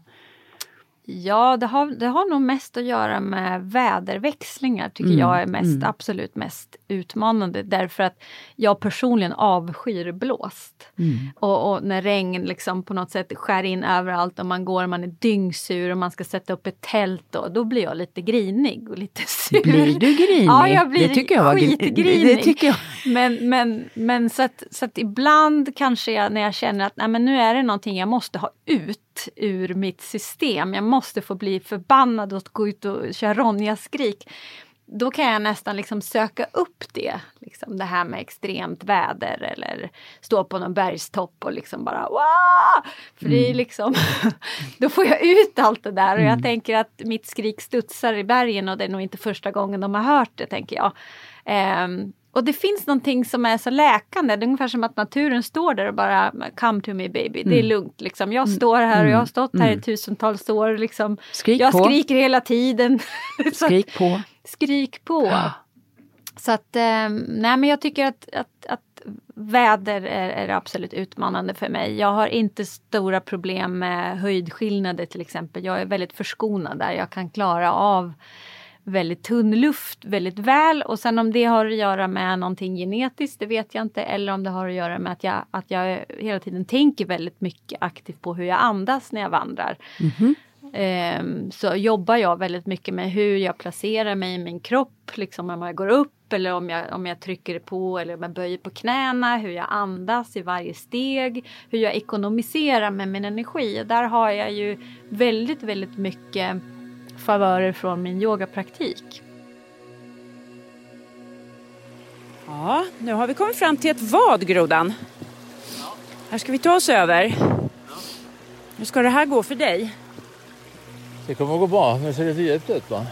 Ja, det har, det har nog mest att göra med väderväxlingar tycker mm. jag är mest, mm. absolut mest utmanande. Därför att jag personligen avskyr blåst. Mm. Och, och när regn liksom på något sätt skär in överallt och man går och man är dyngsur och man ska sätta upp ett tält då, då blir jag lite grinig och lite sur. Blir du grinig? Ja, jag blir det tycker jag var skitgrinig. Det tycker jag. Men, men, men så, att, så att ibland kanske jag när jag känner att nej, men nu är det någonting jag måste ha ut ur mitt system. Jag måste få bli förbannad och gå ut och köra Ronja-skrik. Då kan jag nästan liksom söka upp det. Liksom det här med extremt väder eller stå på någon bergstopp och liksom bara wow! För mm. det är liksom, då får jag ut allt det där och jag mm. tänker att mitt skrik studsar i bergen och det är nog inte första gången de har hört det, tänker jag. Um, Och det finns någonting som är så läkande. Det är ungefär som att naturen står där och bara come to me baby. Mm. Det är lugnt liksom. Jag står här och jag har stått här mm. i tusentals år. Liksom. Skrik jag på. skriker hela tiden. Skrik på. Skrik på. Ja. Så att, eh, nej men jag tycker att, att, att väder är, är absolut utmanande för mig. Jag har inte stora problem med höjdskillnader till exempel. Jag är väldigt förskonad där. Jag kan klara av väldigt tunn luft väldigt väl. Och sen om det har att göra med någonting genetiskt, det vet jag inte. Eller om det har att göra med att jag, att jag hela tiden tänker väldigt mycket aktivt på hur jag andas när jag vandrar. Mm-hmm. Um, så jobbar jag väldigt mycket med hur jag placerar mig i min kropp. Liksom om jag går upp eller om jag, om jag trycker på eller om jag böjer på knäna. Hur jag andas i varje steg. Hur jag ekonomiserar med min energi. Och där har jag ju väldigt, väldigt mycket favörer från min yogapraktik. Ja, nu har vi kommit fram till ett vad, Grodan. Ja. Här ska vi ta oss över. Ja. Hur ska det här gå för dig? Det kommer att gå bra, men det ser lite djupt ut, va?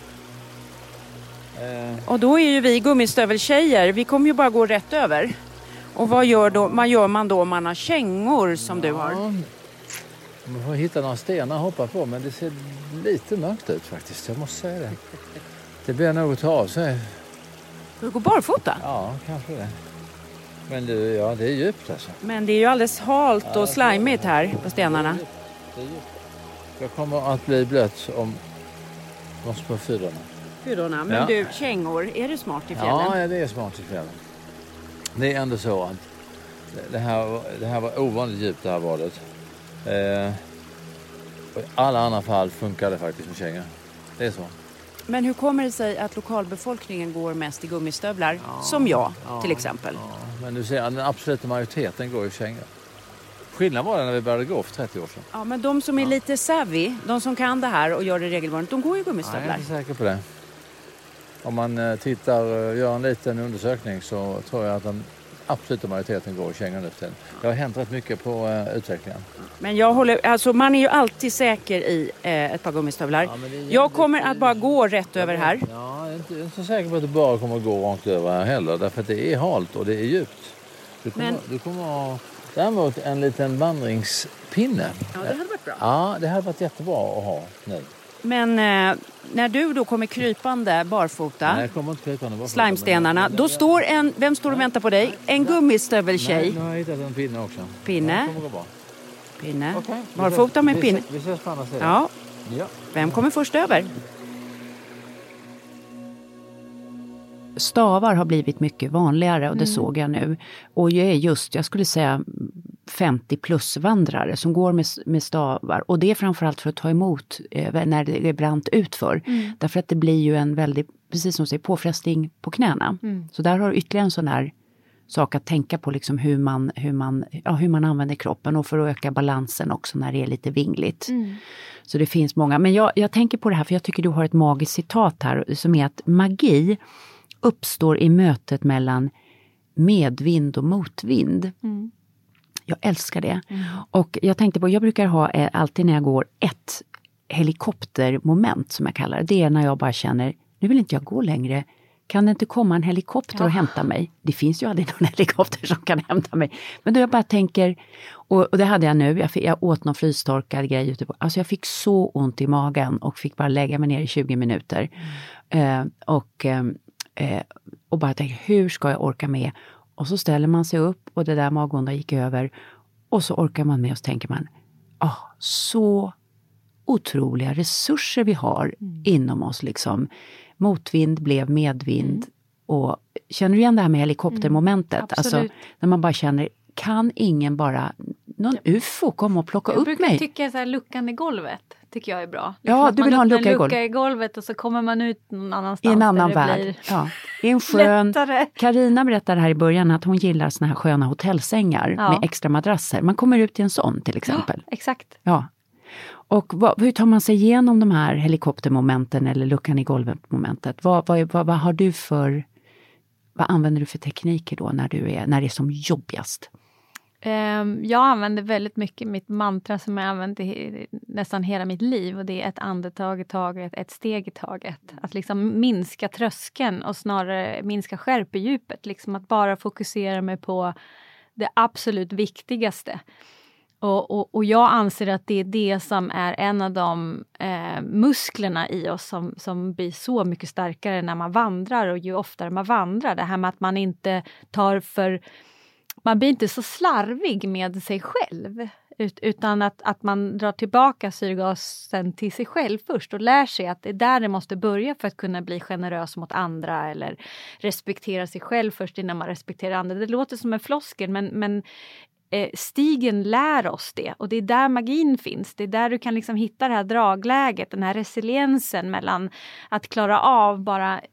Eh. Och då är ju vi gummistöveltjejer. Vi kommer ju bara gå rätt över. Och vad gör, då, vad gör man då om man har kängor som ja. du har? Man får hitta några stenar att hoppa på, men det ser lite mörkt ut faktiskt. Jag måste säga det. Det blir nog att ta av sig. Ska du gå barfota? Ja, kanske det. Men det, ja, det är djupt alltså. Men det är ju alldeles halt ja, och slimigt här på stenarna. Det är djupt. Det är djupt. Jag kommer att bli blöt om de små fyrorna. Fyrorna, men ja. du, kängor, är det smart i fjällen? Ja, det är smart i fjällen. Det är ändå så att det här, det här var ovanligt djupt, det här vadet. Eh, och i alla andra fall funkar det faktiskt med kängor. Det är så. Men hur kommer det sig att lokalbefolkningen går mest i gummistövlar? Ja, som jag, ja, till exempel. Ja. Men du ser, den absoluta majoriteten går i kängor. Skillnaden var det när vi började gå för trettio år sedan. Ja, men de som är ja. lite savvy, de som kan det här och gör det regelbundet, de går i gummistövlar. Ja, jag är inte säker på det. Om man tittar och gör en liten undersökning så tror jag att den absoluta majoriteten går i kängor nu till. Det har hänt rätt mycket på uh, utvecklingen. Men jag håller, alltså man är ju alltid säker i eh, ett par gummistövlar. Ja, jag kommer att bara gå rätt över här. Ja, jag är inte, jag är inte så säker på att du bara kommer att gå rakt över här heller. Därför att det är halt och det är djupt. Du kommer, Men... du kommer att... Däremot en liten vandringspinne. Ja, det hade varit bra. Ja, det hade varit jättebra att ha nu. Men eh, när du då kommer krypande barfota, nej, jag kommer inte krypande barfota, slimestenarna, men... då står en, vem står och väntar på dig? En gummistöveltjej. Nej, nu har jag hittat en pinne också. Pinne. Ja, det kommer gå bra. Pinne. Okay, barfota med vi pinne. Ses, vi ses på andra sidan. Ja. ja. Vem kommer först över? Stavar har blivit mycket vanligare och det mm. såg jag nu. Och jag är just, jag skulle säga femtio plus vandrare som går med, med stavar. Och det är framförallt för att ta emot eh, när det är brant utför. Mm. Därför att det blir ju en väldigt, precis som du säger, påfrestning på knäna. Mm. Så där har du ytterligare en sån här sak att tänka på, liksom hur man, hur man, ja, hur man använder kroppen. Och för att öka balansen också när det är lite vingligt. Mm. Så det finns många. Men jag, jag tänker på det här, för jag tycker du har ett magiskt citat här som är att magi uppstår i mötet mellan medvind och motvind. Mm. Jag älskar det. Mm. Och jag tänkte på, jag brukar ha eh, alltid när jag går ett helikoptermoment som jag kallar det. Det är när jag bara känner, nu vill inte jag gå längre. Kan det inte komma en helikopter ja. och hämta mig? Det finns ju aldrig någon helikopter som kan hämta mig. Men då jag bara tänker, och, och det hade jag nu, jag, fick, jag åt någon frystorkad grej ute på. Alltså jag fick så ont i magen och fick bara lägga mig ner i tjugo minuter. Mm. Uh, och... Um, Eh, och bara tänker, hur ska jag orka med? Och så ställer man sig upp och det där magondra gick över. Och så orkar man med och så tänker man, ah, så otroliga resurser vi har mm. inom oss. Liksom. Motvind blev medvind. Mm. Och känner du igen det här med helikoptermomentet? Mm, alltså när man bara känner, kan ingen bara, någon U F O komma och plocka jag upp mig? Jag brukar tycka så här, luckan i golvet. Tycker jag är bra. Ja, du vill ha en lucka, lucka i golvet och så kommer man ut någon annanstans. I en annan värld. Blir... Ja. I en skön... Carina berättade här i början att hon gillar såna här sköna hotellsängar ja. med extra madrasser. Man kommer ut i en sån till exempel. Ja, exakt. Ja. Och vad, hur tar man sig igenom de här helikoptermomenten eller luckan i golvet-momentet? Vad, vad, vad, vad har du för... Vad använder du för tekniker då när, du är, när det är som jobbigast? Jag använder väldigt mycket mitt mantra som jag använt i nästan hela mitt liv. Och det är ett andetag i taget, ett steg i taget. Att liksom minska tröskeln och snarare minska skärpedjupet. Liksom att bara fokusera mig på det absolut viktigaste. Och, och, och jag anser att det är det som är en av de eh, musklerna i oss som, som blir så mycket starkare när man vandrar. Och ju oftare man vandrar, det här med att man inte tar för... Man blir inte så slarvig med sig själv. Ut, utan att, att man drar tillbaka syrgasen till sig själv först och lär sig att det är där det måste börja för att kunna bli generös mot andra eller respektera sig själv först innan man respekterar andra. Det låter som en floskel, men, men eh, stigen lär oss det, och det är där magin finns. Det är där du kan liksom hitta det här dragläget, den här resiliensen mellan att klara av bara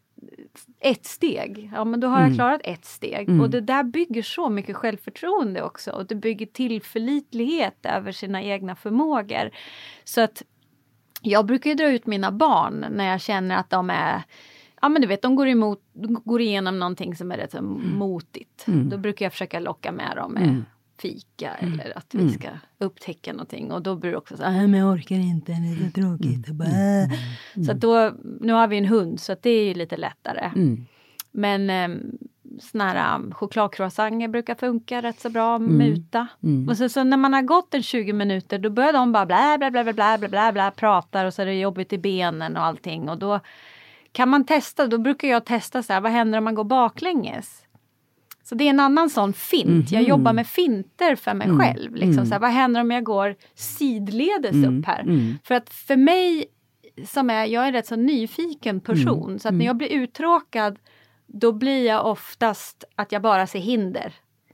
ett steg. Ja, men då har jag klarat ett steg. Mm. Och det där bygger så mycket självförtroende också. Och det bygger tillförlitlighet över sina egna förmågor. Så att jag brukar ju dra ut mina barn när jag känner att de är... Ja, men du vet, de går, emot, går igenom någonting som är rätt så motigt. Mm. Då brukar jag försöka locka med dem med mm. fika mm. eller att vi ska upptäcka någonting. Och då blir det också så här, men jag orkar inte, det är så tråkigt. Mm. Mm. Så att då, nu har vi en hund så att det är ju lite lättare. Mm. Men eh, såna här chokladcroissanter brukar funka rätt så bra, mm. muta. Mm. Och så, så när man har gått en tjugo minuter, då börjar de bara bla bla bla bla bla bla bla bla pratar, och så är det jobbigt i benen och allting. Och då kan man testa, då brukar jag testa så här, vad händer om man går baklänges? Så det är en annan sån fint. Mm-hmm. Jag jobbar med finter för mig mm. själv. Liksom. Mm. Så här, vad händer om jag går sidledes mm. upp här? Mm. För att för mig, som är, jag är rätt så nyfiken person. Mm. Så att när jag blir uttråkad, då blir jag oftast att jag bara ser hinder.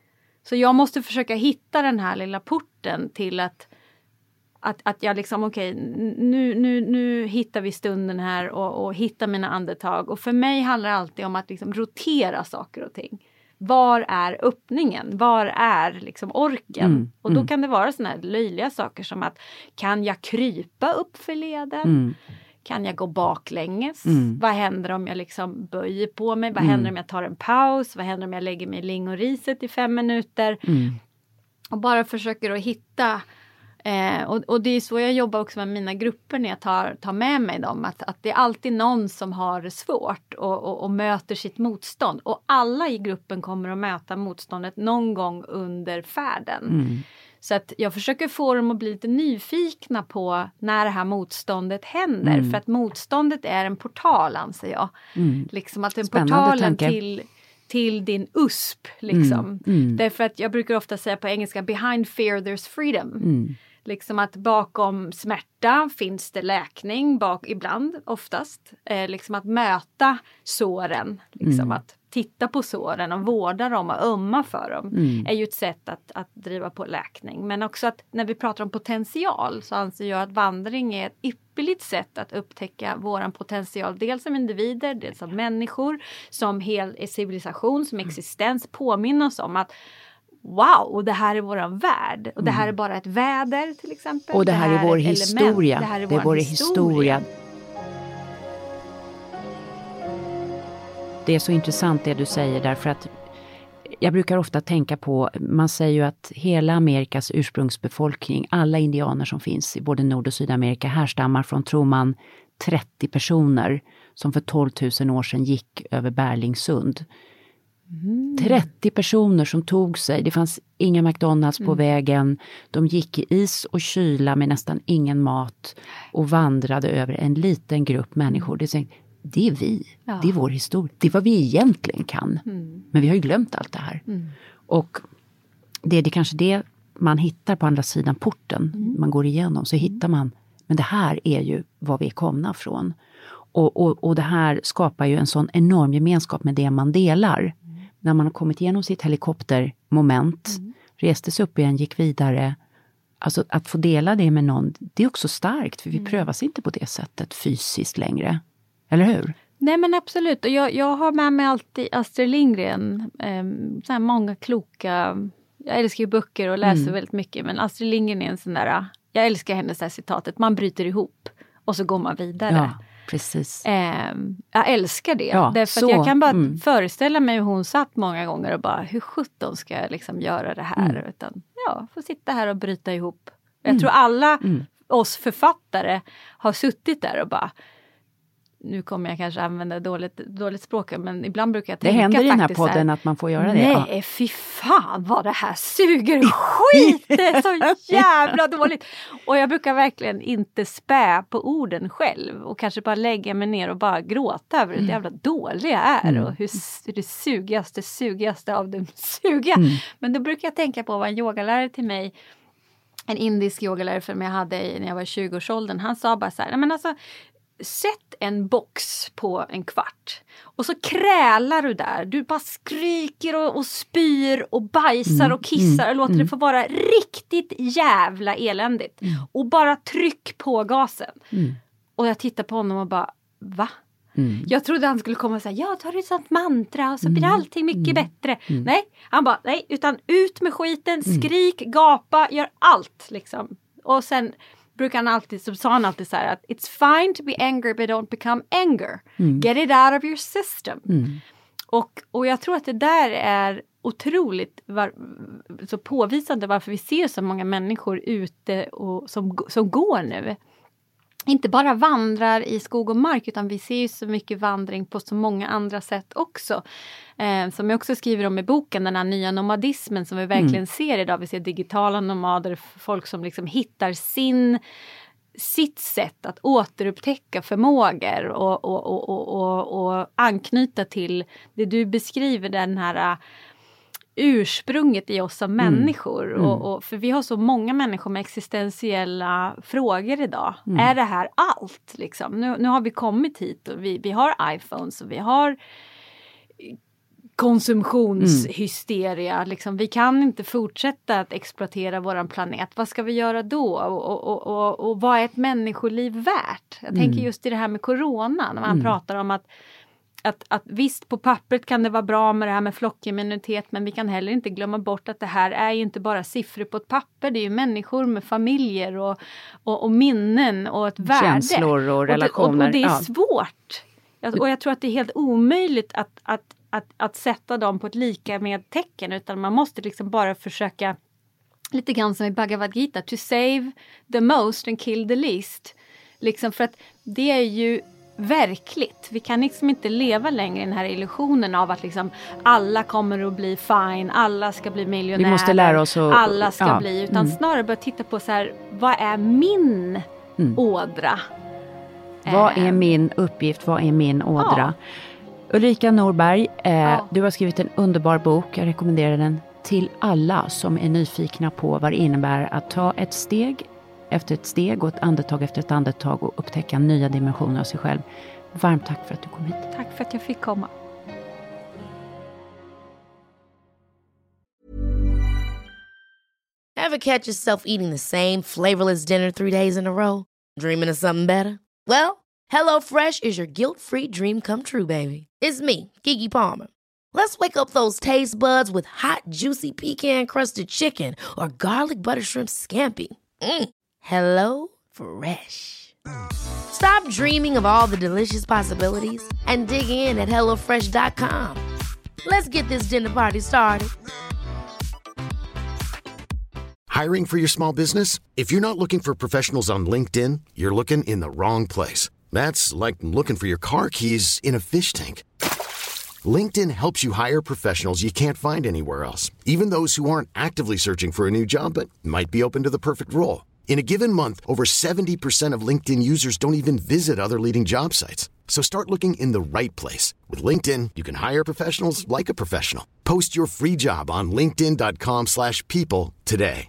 Så jag måste försöka hitta den här lilla porten till att Att, att jag liksom, okej, okay, nu, nu, nu hittar vi stunden här och, och hittar mina andetag. Och för mig handlar det alltid om att liksom rotera saker och ting. Var är öppningen? Var är liksom orken? Mm, och då mm. kan det vara såna här löjliga saker som att, kan jag krypa upp för leden? Mm. Kan jag gå baklänges? Mm. Vad händer om jag liksom böjer på mig? Vad mm. händer om jag tar en paus? Vad händer om jag lägger mig i lingoriset i fem minuter? Mm. Och bara försöker att hitta... Eh, och, och det är så jag jobbar också med mina grupper när jag tar, tar med mig dem. Att, att det är alltid någon som har det svårt och, och, och möter sitt motstånd. Och alla i gruppen kommer att möta motståndet någon gång under färden. Mm. Så att jag försöker få dem att bli lite nyfikna på när det här motståndet händer. Mm. För att motståndet är en portal, anser jag. Mm. Liksom att en portalen till... till din U S P liksom. Mm, mm. Därför att jag brukar ofta säga på engelska, behind fear there's freedom. Mm. Liksom att bakom smärta finns det läkning, bak, ibland, oftast. Eh, liksom att möta såren, liksom mm. att titta på såren och vårda dem och ömma för dem mm. är ju ett sätt att, att driva på läkning. Men också att när vi pratar om potential så anser jag att vandring är ett ypperligt sätt att upptäcka våran potential. Dels som individer, dels som människor, som hel civilisation, som existens. Påminna oss om att wow, och det här är våran värld. Och det här är bara ett väder till exempel. Och det här, det här är vår är historia. Det här är, det är vår historia. historia. Det är så intressant det du säger, därför att jag brukar ofta tänka på, man säger ju att hela Amerikas ursprungsbefolkning, alla indianer som finns i både Nord- och Sydamerika härstammar från, tror man, trettio personer som för tolv tusen år sedan gick över Bärlingsund. Mm. trettio personer som tog sig, det fanns inga McDonalds på mm. vägen, de gick i is och kyla med nästan ingen mat och vandrade över en liten grupp människor. Det är, det är vi, ja. Det är vår historia, det är vad vi egentligen kan. Mm. Men vi har ju glömt allt det här. Mm. Och det är det kanske det man hittar på andra sidan porten, mm. man går igenom, så hittar man, men det här är ju vad vi är komna från. Och, och, och det här skapar ju en sån enorm gemenskap med det man delar. Mm. När man har kommit igenom sitt helikoptermoment, mm. reste sig upp igen, gick vidare. Alltså att få dela det med någon, det är också starkt. För vi mm. prövas inte på det sättet fysiskt längre. Eller hur? Nej, men absolut. Och jag, jag har med mig alltid Astrid Lindgren. Eh, så här många kloka... Jag älskar ju böcker och läser mm. väldigt mycket. Men Astrid Lindgren är en sån där... Jag älskar hennes här citatet. Man bryter ihop och så går man vidare. Ja, precis. Eh, jag älskar det. Ja, därför så, att jag kan bara mm. föreställa mig hur hon satt många gånger och bara, hur sjutton ska jag liksom göra det här? Mm. Utan ja, få sitta här och bryta ihop. Jag mm. tror alla mm. oss författare har suttit där och bara... Nu kommer jag kanske använda dåligt, dåligt språk, men ibland brukar jag tänka faktiskt... Det händer i den här podden här, att man får göra nej, det. Nej, fy fan vad det här suger skit! Det är så jävla dåligt! Och jag brukar verkligen inte spä på orden själv. Och kanske bara lägga mig ner och bara gråta över hur mm. jävla dålig jag är. Mm. Och hur, hur det sugigaste, sugigaste av dem suga. Mm. Men då brukar jag tänka på vad en yogalärare till mig en indisk yogalärare som jag hade när jag var i tjugo-årsåldern. Han sa bara så här, men alltså, sätt en box på en kvart. Och så krälar du där. Du bara skriker och, och spyr och bajsar Mm, och kissar. mm, och låter mm. det få vara riktigt jävla eländigt. Mm. Och bara tryck på gasen. Mm. Och jag tittar på honom och bara, va? Mm. Jag trodde han skulle komma och säga, ja, tar du ett sånt mantra och så blir Mm. allting mycket Mm. bättre. Mm. Nej, han bara, nej, utan ut med skiten, skrik, gapa, gör allt liksom. Och sen brukar han alltid, så sa han alltid så här att it's fine to be angry but don't become anger. Mm. Get it out of your system. Mm. Och, och jag tror att det där är otroligt var, så påvisande varför vi ser så många människor ute och, som, som går nu. Inte bara vandrar i skog och mark, utan vi ser ju så mycket vandring på så många andra sätt också. Eh, som jag också skriver om i boken, den här nya nomadismen som vi verkligen mm. ser idag. Vi ser digitala nomader, folk som liksom hittar sin, sitt sätt att återupptäcka förmågor och, och, och, och, och, och anknyta till det du beskriver, den här ursprunget i oss som Mm. människor. Mm. Och, och, för vi har så många människor med existentiella frågor idag. Mm. Är det här allt? Liksom? Nu, nu har vi kommit hit och vi, vi har iPhones och vi har konsumtionshysteria. Mm. Liksom. Vi kan inte fortsätta att exploatera våran planet. Vad ska vi göra då? Och, och, och, och, och vad är ett människoliv värt? Jag Mm. tänker just i det här med corona. När man Mm. pratar om att Att, att visst, på pappret kan det vara bra med det här med flockimmunitet, men vi kan heller inte glömma bort att det här är ju inte bara siffror på ett papper. Det är ju människor med familjer och, och, och minnen och ett värde. Känslor och relationer. Och det, och, och det är ja. svårt. Och jag tror att det är helt omöjligt att, att, att, att sätta dem på ett lika med tecken, utan man måste liksom bara försöka, lite grann som i Bhagavad Gita, to save the most and kill the least. Liksom, för att det är ju verkligt. Vi kan liksom inte leva längre i den här illusionen av att liksom alla kommer att bli fine, alla ska bli miljonärer, Vi måste lära oss att, alla ska ja, bli, utan mm. snarare börja titta på så här, vad är min Mm. ådra? Vad Eh, är min uppgift? Vad är min ådra? Ulrika Norberg, eh, Ja. du har skrivit en underbar bok. Jag rekommenderar den till alla som är nyfikna på vad det innebär att ta ett steg efter ett steg och ett andetag efter ett andetag och upptäcka nya dimensioner av sig själv. Varmt tack för att du kom hit. Tack för att jag fick komma. Ever catch yourself eating the same flavorless dinner three days in a row? Dreaming of something better? Well, HelloFresh is your guilt-free dream come true, baby. It's me, Keke Palmer. Let's wake up those taste buds with hot, juicy pecan-crusted chicken or garlic butter shrimp scampi. Mm. Hello Fresh. Stop dreaming of all the delicious possibilities and dig in at hello fresh dot com. Let's get this dinner party started. Hiring for your small business? If you're not looking for professionals on LinkedIn, you're looking in the wrong place. That's like looking for your car keys in a fish tank. LinkedIn helps you hire professionals you can't find anywhere else, even those who aren't actively searching for a new job but might be open to the perfect role. In a given month, over seventy percent of LinkedIn users don't even visit other leading job sites. So start looking in the right place. With LinkedIn, you can hire professionals like a professional. Post your free job on linkedin dot com slash people today.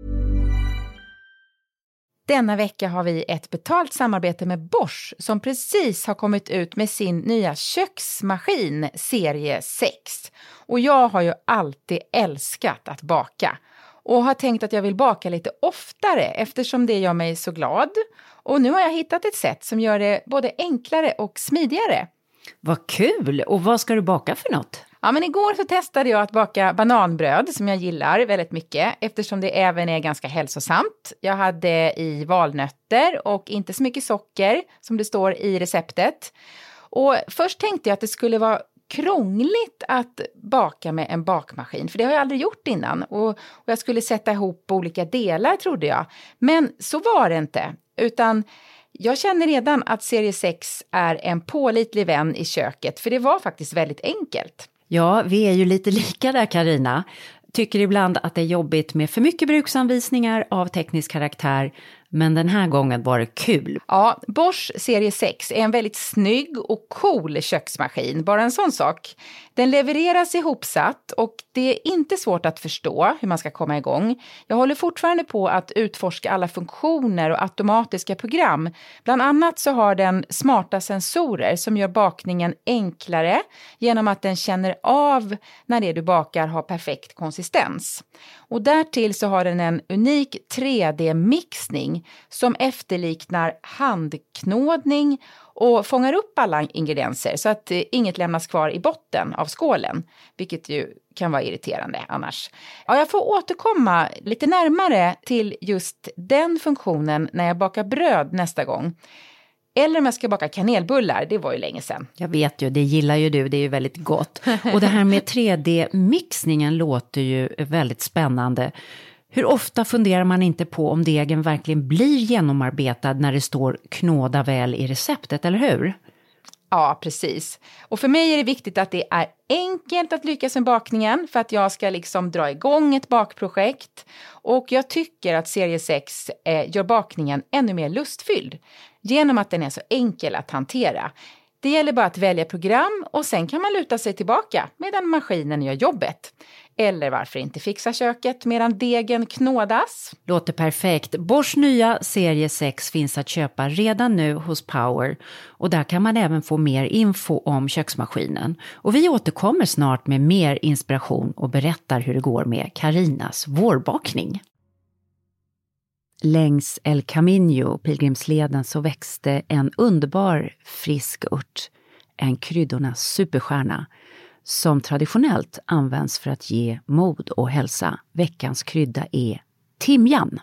Denna vecka har vi ett betalt samarbete med Bosch som precis har kommit ut med sin nya köksmaskin serie sex. Och jag har ju alltid älskat att baka. Och har tänkt att jag vill baka lite oftare eftersom det gör mig så glad. Och nu har jag hittat ett sätt som gör det både enklare och smidigare. Vad kul! Och vad ska du baka för något? Ja, men igår så testade jag att baka bananbröd som jag gillar väldigt mycket eftersom det även är ganska hälsosamt. Jag hade i valnötter och inte så mycket socker som det står i receptet. Och först tänkte jag att det skulle vara krångligt att baka med en bakmaskin, för det har jag aldrig gjort innan. Och, och jag skulle sätta ihop olika delar trodde jag. Men så var det inte, utan jag känner redan att serie sex är en pålitlig vän i köket, för det var faktiskt väldigt enkelt. Ja, vi är ju lite lika där, Carina. Tycker ibland att det är jobbigt med för mycket bruksanvisningar av teknisk karaktär. Men den här gången var det kul. Ja, Bosch serie sex är en väldigt snygg och cool köksmaskin. Bara en sån sak. Den levereras ihopsatt och det är inte svårt att förstå hur man ska komma igång. Jag håller fortfarande på att utforska alla funktioner och automatiska program. Bland annat så har den smarta sensorer som gör bakningen enklare genom att den känner av när det du bakar har perfekt konsistens. Och därtill så har den en unik tre D-mixning som efterliknar handknådning och fångar upp alla ingredienser så att inget lämnas kvar i botten av skålen, vilket ju kan vara irriterande annars. Ja, jag får återkomma lite närmare till just den funktionen när jag bakar bröd nästa gång. Eller om jag ska baka kanelbullar, det var ju länge sedan. Jag vet ju, det gillar ju du, det är ju väldigt gott. Och det här med tre D-mixningen låter ju väldigt spännande. Hur ofta funderar man inte på om degen verkligen blir genomarbetad när det står knåda väl i receptet, eller hur? Ja, precis. Och för mig är det viktigt att det är enkelt att lyckas med bakningen för att jag ska liksom dra igång ett bakprojekt. Och jag tycker att serie sex eh, gör bakningen ännu mer lustfylld genom att den är så enkel att hantera. Det gäller bara att välja program och sen kan man luta sig tillbaka medan maskinen gör jobbet. Eller varför inte fixa köket medan degen knådas? Låter perfekt. Bosch nya serie sex finns att köpa redan nu hos Power. Och där kan man även få mer info om köksmaskinen. Och vi återkommer snart med mer inspiration och berättar hur det går med Karinas vårbakning. Längs El Camino, pilgrimsleden, så växte en underbar frisk ört, en kryddornas superstjärna, som traditionellt används för att ge mod och hälsa. Veckans krydda är timjan.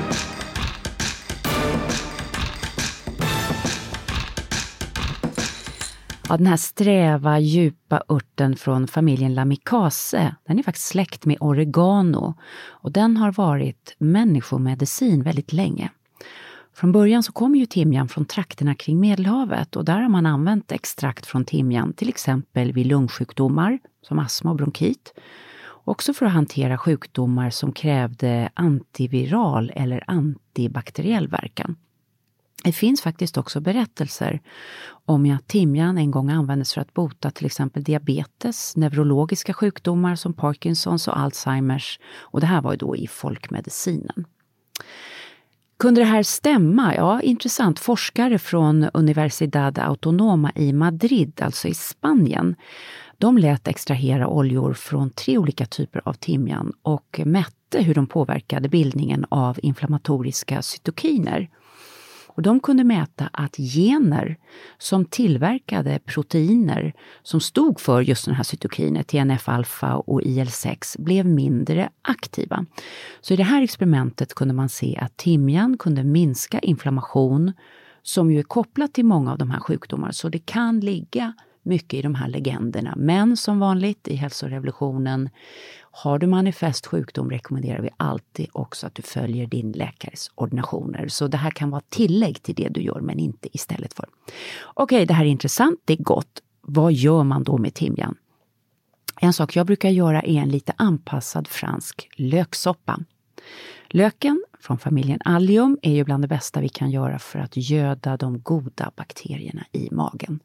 Ja, den här sträva, djupa örten från familjen Lamicase, den är faktiskt släkt med oregano och den har varit människomedicin väldigt länge. Från början så kommer ju timjan från trakterna kring Medelhavet och där har man använt extrakt från timjan till exempel vid lungsjukdomar som astma och bronkit. Också för att hantera sjukdomar som krävde antiviral eller antibakteriell verkan. Det finns faktiskt också berättelser om att timjan en gång användes för att bota till exempel diabetes, neurologiska sjukdomar som Parkinsons och Alzheimers. Och det här var ju då i folkmedicinen. Kunde det här stämma? Ja, intressant. Forskare från Universidad Autonoma i Madrid, alltså i Spanien, de lät extrahera oljor från tre olika typer av timjan och mätte hur de påverkade bildningen av inflammatoriska cytokiner. Och de kunde mäta att gener som tillverkade proteiner som stod för just den här cytokiner, T N F-alfa och I L sex, blev mindre aktiva. Så i det här experimentet kunde man se att timjan kunde minska inflammation som ju är kopplat till många av de här sjukdomarna. Så det kan ligga mycket i de här legenderna. Men som vanligt i hälsorevolutionen, har du manifest sjukdom rekommenderar vi alltid också att du följer din läkares ordinationer. Så det här kan vara tillägg till det du gör men inte istället för. Okej, det här är intressant, det är gott. Vad gör man då med timjan? En sak jag brukar göra är en lite anpassad fransk löksoppa. Löken från familjen Allium är ju bland det bästa vi kan göra för att göda de goda bakterierna i magen.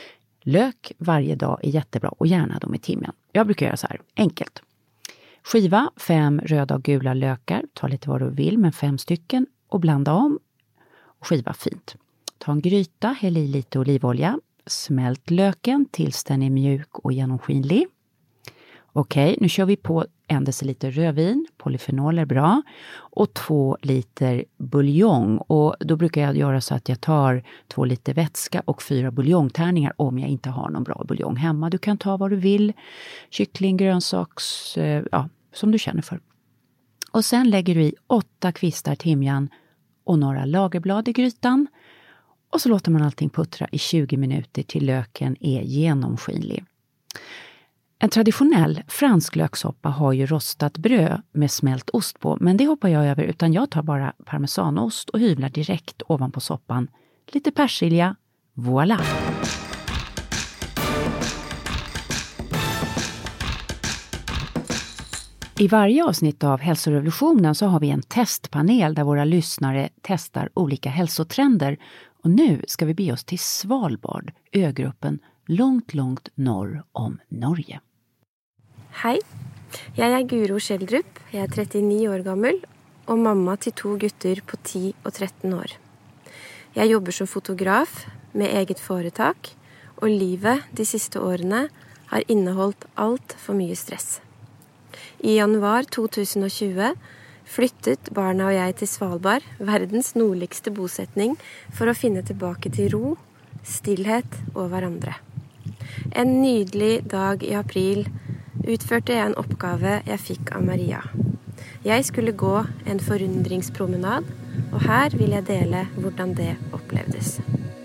Lök varje dag är jättebra och gärna då med timjan. Jag brukar göra så här, enkelt. Skiva fem röda och gula lökar, ta lite vad du vill men fem stycken och blanda om och skiva fint. Ta en gryta, häll i lite olivolja, smält löken tills den är mjuk och genomskinlig. Okej, nu kör vi på en deciliter rödvin, polyfenoler bra, och två liter buljong. Och då brukar jag göra så att jag tar två liter vätska och fyra buljongtärningar om jag inte har någon bra buljong hemma. Du kan ta vad du vill, kyckling, grönsaks, ja, som du känner för. Och sen lägger du i åtta kvistar timjan och några lagerblad i grytan. Och så låter man allting puttra i tjugo minuter till löken är genomskinlig. En traditionell fransk löksoppa har ju rostat bröd med smält ost på, men det hoppar jag över utan jag tar bara parmesanost och hyvlar direkt ovanpå soppan. Lite persilja, voilà! I varje avsnitt av Hälsorevolutionen så har vi en testpanel där våra lyssnare testar olika hälsotrender. Och nu ska vi be oss till Svalbard, ögruppen långt, långt norr om Norge. Hej, jag är Guro Schjeldrup, jag är trettionio år gammal och mamma till två gutter på tio och tretton år. Jag jobbar som fotograf med eget företag och livet de sista åren har innehållit allt för mycket stress. I januari tjugohundratjugo flyttet barna och jag till Svalbard, världens nordligaste bosättning, för att finna tillbaka till ro, stillhet och varandra. En nydelig dag i april utförde jag en uppgave jag fick av Maria. Jag skulle gå en förundringspromenad och här vill jag dela hur det upplevdes.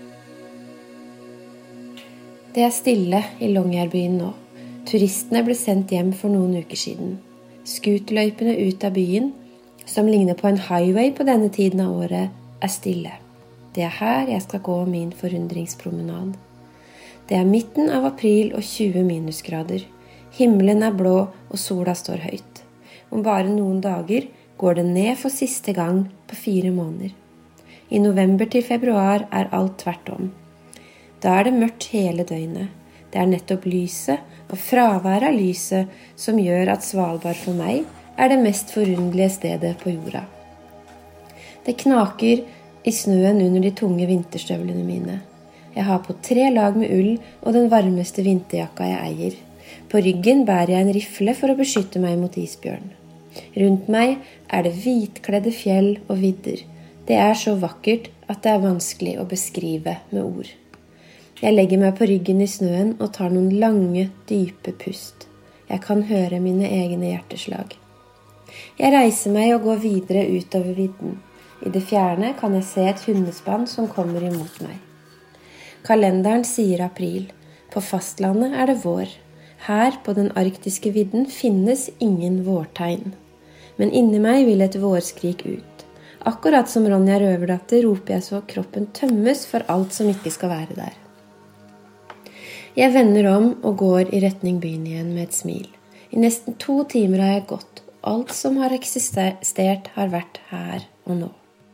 Det är stille i Longyearbyen nu. Turisterna blev sendt hem för några veckor sedan. Skuterløypene ut av byen, som ligner på en highway på denne tiden av året, är stille. Det är här jag ska gå min förundringspromenad. Det är mitten av april och tjugo minusgrader. Himlen är blå och sola står högt. Om bara några dagar går det ned för sista gång på fyra månader. I november till februari är allt tvärtom. Då är det mörkt hela dygnet. Det är nettopp lyset och fravær av lyset som gör att Svalbard för mig är det mest förundliga stedet på jorden. Det knaker i snön under de tunga vinterstövlarna mina. Jag har på tre lag med ull och den varmaste vinterjacka jag äger. På ryggen bär jag en rifle för att beskytta mig mot isbjörn. Runt mig är det vitklädda fjäll och vidder. Det är så vackert att det är vanskligt att beskriva med ord. Jag lägger mig på ryggen i snön och tar några långa, djupa pust. Jag kan höra mina egna hjärteslag. Jag reser mig och går vidare ut över vidden. I det fjärne kan jag se ett hundespann som kommer emot mig. Kalendern säger april. På fastlandet är det vår. Här på den arktiska vidden finnes ingen vårtegn. Men inne mig vill ett vårskrik ut. Akkurat som Ronja Röverdatter ropar jag så kroppen tömmes för allt som inte ska vara där. Jag vänder om och går i riktning byn igen med ett smil. I nästan två timmar har jag gått. Allt som har existerat har varit här och nu.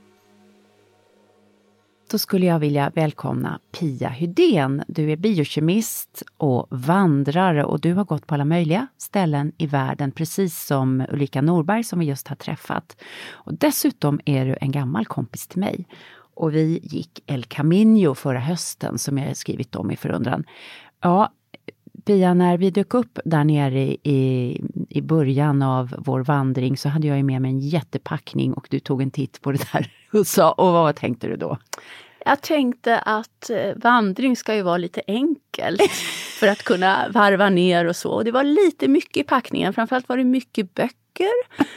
Då skulle jag vilja välkomna Pia Hydén. Du är biokemist och vandrare och du har gått på alla möjliga ställen i världen, precis som Ulrika Norberg som vi just har träffat. Och dessutom är du en gammal kompis till mig. Och vi gick El Camino förra hösten som jag har skrivit om i förundran. Ja, Pia, när vi dök upp där nere i, i början av vår vandring så hade jag ju med mig en jättepackning och du tog en titt på det där och sa, och vad tänkte du då? Jag tänkte att vandring ska ju vara lite enkelt för att kunna varva ner och så. Och det var lite mycket i packningen, framförallt var det mycket böcker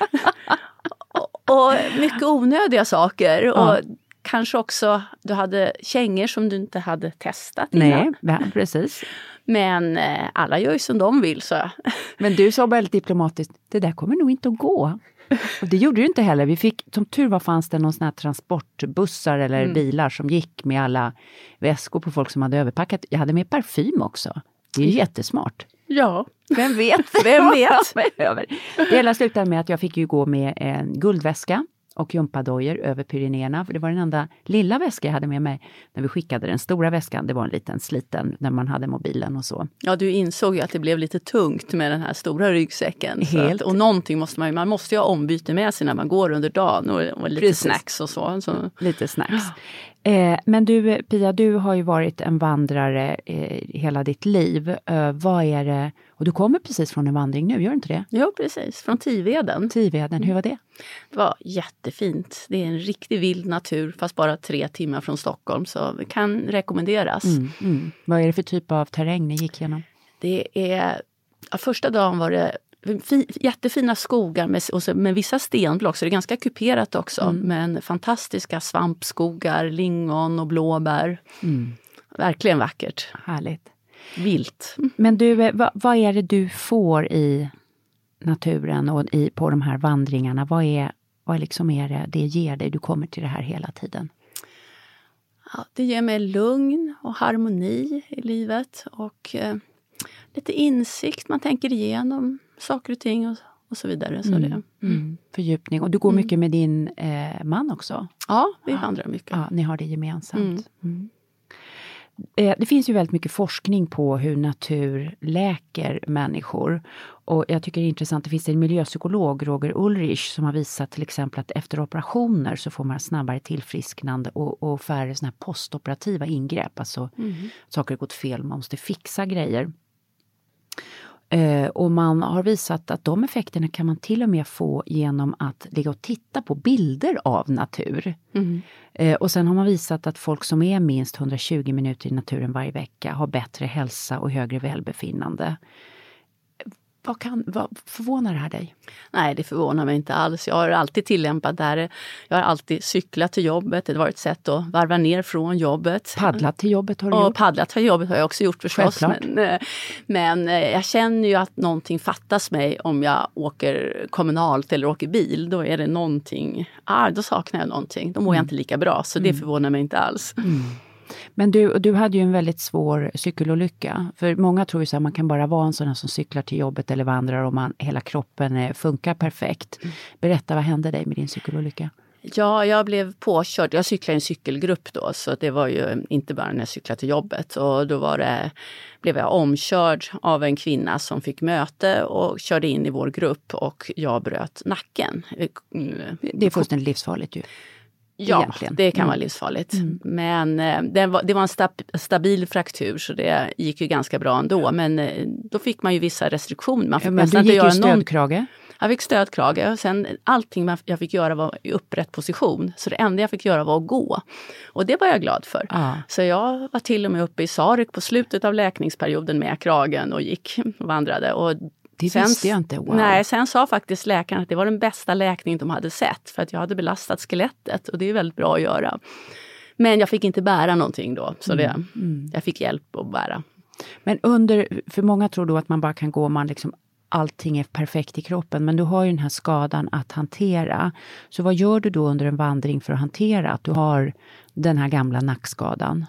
och, och mycket onödiga saker och ja. Kanske också, du hade kängor som du inte hade testat innan. Nej, precis. Men eh, alla gör ju som de vill så. Men du sa väldigt diplomatiskt, det där kommer nog inte att gå. Och det gjorde du inte heller. Vi fick, som tur var fanns det någon sån här transportbussar eller mm. bilar som gick med alla väskor på folk som hade överpackat. Jag hade med parfym också. Det är ju jättesmart. Ja, vem vet? Vem vet? Det hela slutade med att jag fick ju gå med en guldväska och gympadojor över Pyrenéerna. För det var den enda lilla väska jag hade med mig när vi skickade den stora väskan. Det var en liten sliten när man hade mobilen och så. Ja, du insåg ju att det blev lite tungt med den här stora ryggsäcken. Helt. Att, och någonting måste man ju, man måste ju ha ombyte med sig när man går under dagen. Och, och lite Precis. snacks och så. så. Lite snacks. Eh, men du, Pia, du har ju varit en vandrare eh, hela ditt liv. Eh, vad är det? Och du kommer precis från en vandring nu, gör du inte det? Ja, precis. Från Tiveden. Tiveden, hur var det? Det var jättefint. Det är en riktig vild natur, fast bara tre timmar från Stockholm. Så det kan rekommenderas. Mm, mm. Vad är det för typ av terräng ni gick igenom? Det är, ja, första dagen var det fi, jättefina skogar med, och så, med vissa stenblock. Så det är ganska kuperat också. Mm. Men fantastiska svampskogar, lingon och blåbär. Mm. Verkligen vackert. Härligt. Vilt. Men du, vad, vad är det du får i naturen och i, på de här vandringarna? Vad är, vad liksom är det det ger dig? Du kommer till det här hela tiden. Ja, det ger mig lugn och harmoni i livet och eh, lite insikt. Man tänker igenom saker och ting och, och så vidare. Så Mm. det, mm. Mm. Fördjupning. Och du går Mm. mycket med din eh, man också? Ja, vi ja. vandrar mycket. Ja, ni har det gemensamt. Mm. Mm. Eh, det finns ju väldigt mycket forskning på hur natur läker människor. Och jag tycker det är intressant, det finns en miljöpsykolog, Roger Ulrich, som har visat till exempel att efter operationer så får man snabbare tillfrisknande och, och färre såna här postoperativa ingrepp. Alltså Mm. saker har gått fel, man måste fixa grejer. Eh, och man har visat att de effekterna kan man till och med få genom att ligga och titta på bilder av natur. Mm. Eh, och sen har man visat att folk som är minst hundratjugo minuter i naturen varje vecka har bättre hälsa och högre välbefinnande. Vad, kan, vad förvånar det här dig? Nej, det förvånar mig inte alls. Jag har alltid tillämpat det här. Jag har alltid cyklat till jobbet. Det har varit ett sätt att varva ner från jobbet. Paddlat till jobbet har du och gjort? Paddlat till jobbet har jag också gjort förstås. Självklart. Men, men jag känner ju att någonting fattas mig om jag åker kommunalt eller åker bil. Då är det någonting, ah, då saknar jag någonting. Då mår mm. jag inte lika bra, så det förvånar mig inte alls. Mm. Men du, du hade ju en väldigt svår cykelolycka. För många tror ju så att man kan bara vara en sån som cyklar till jobbet eller vandrar och man, hela kroppen funkar perfekt. Berätta, vad hände dig med din cykelolycka? Ja, jag blev påkörd. Jag cyklade i en cykelgrupp då, så det var ju inte bara när jag cyklade till jobbet. Och då var det, blev jag omkörd av en kvinna som fick möte och körde in i vår grupp och jag bröt nacken. Det är fullständigt livsfarligt ju. Ja, egentligen. det kan mm. vara livsfarligt. Mm. Men eh, det, var, det var en stab, stabil fraktur så det gick ju ganska bra ändå. Men eh, då fick man ju vissa restriktioner. Man fick ja, men du gick ju stödkrage? Någon... Jag fick stödkrage och sen allting man, jag fick göra var i upprätt position. Så det enda jag fick göra var att gå. Och det var jag glad för. Ah. Så jag var till och med uppe i Sarek på slutet av läkningsperioden med kragen och gick och vandrade. Och det sen, visste jag inte. Wow. Nej, sen sa faktiskt läkaren att det var den bästa läkning de hade sett. För att jag hade belastat skelettet och det är väldigt bra att göra. Men jag fick inte bära någonting då. Så det, mm. Mm. jag fick hjälp att bära. Men under, för många tror då att man bara kan gå om man liksom allting är perfekt i kroppen. Men du har ju den här skadan att hantera. Så vad gör du då under en vandring för att hantera att du har den här gamla nackskadan?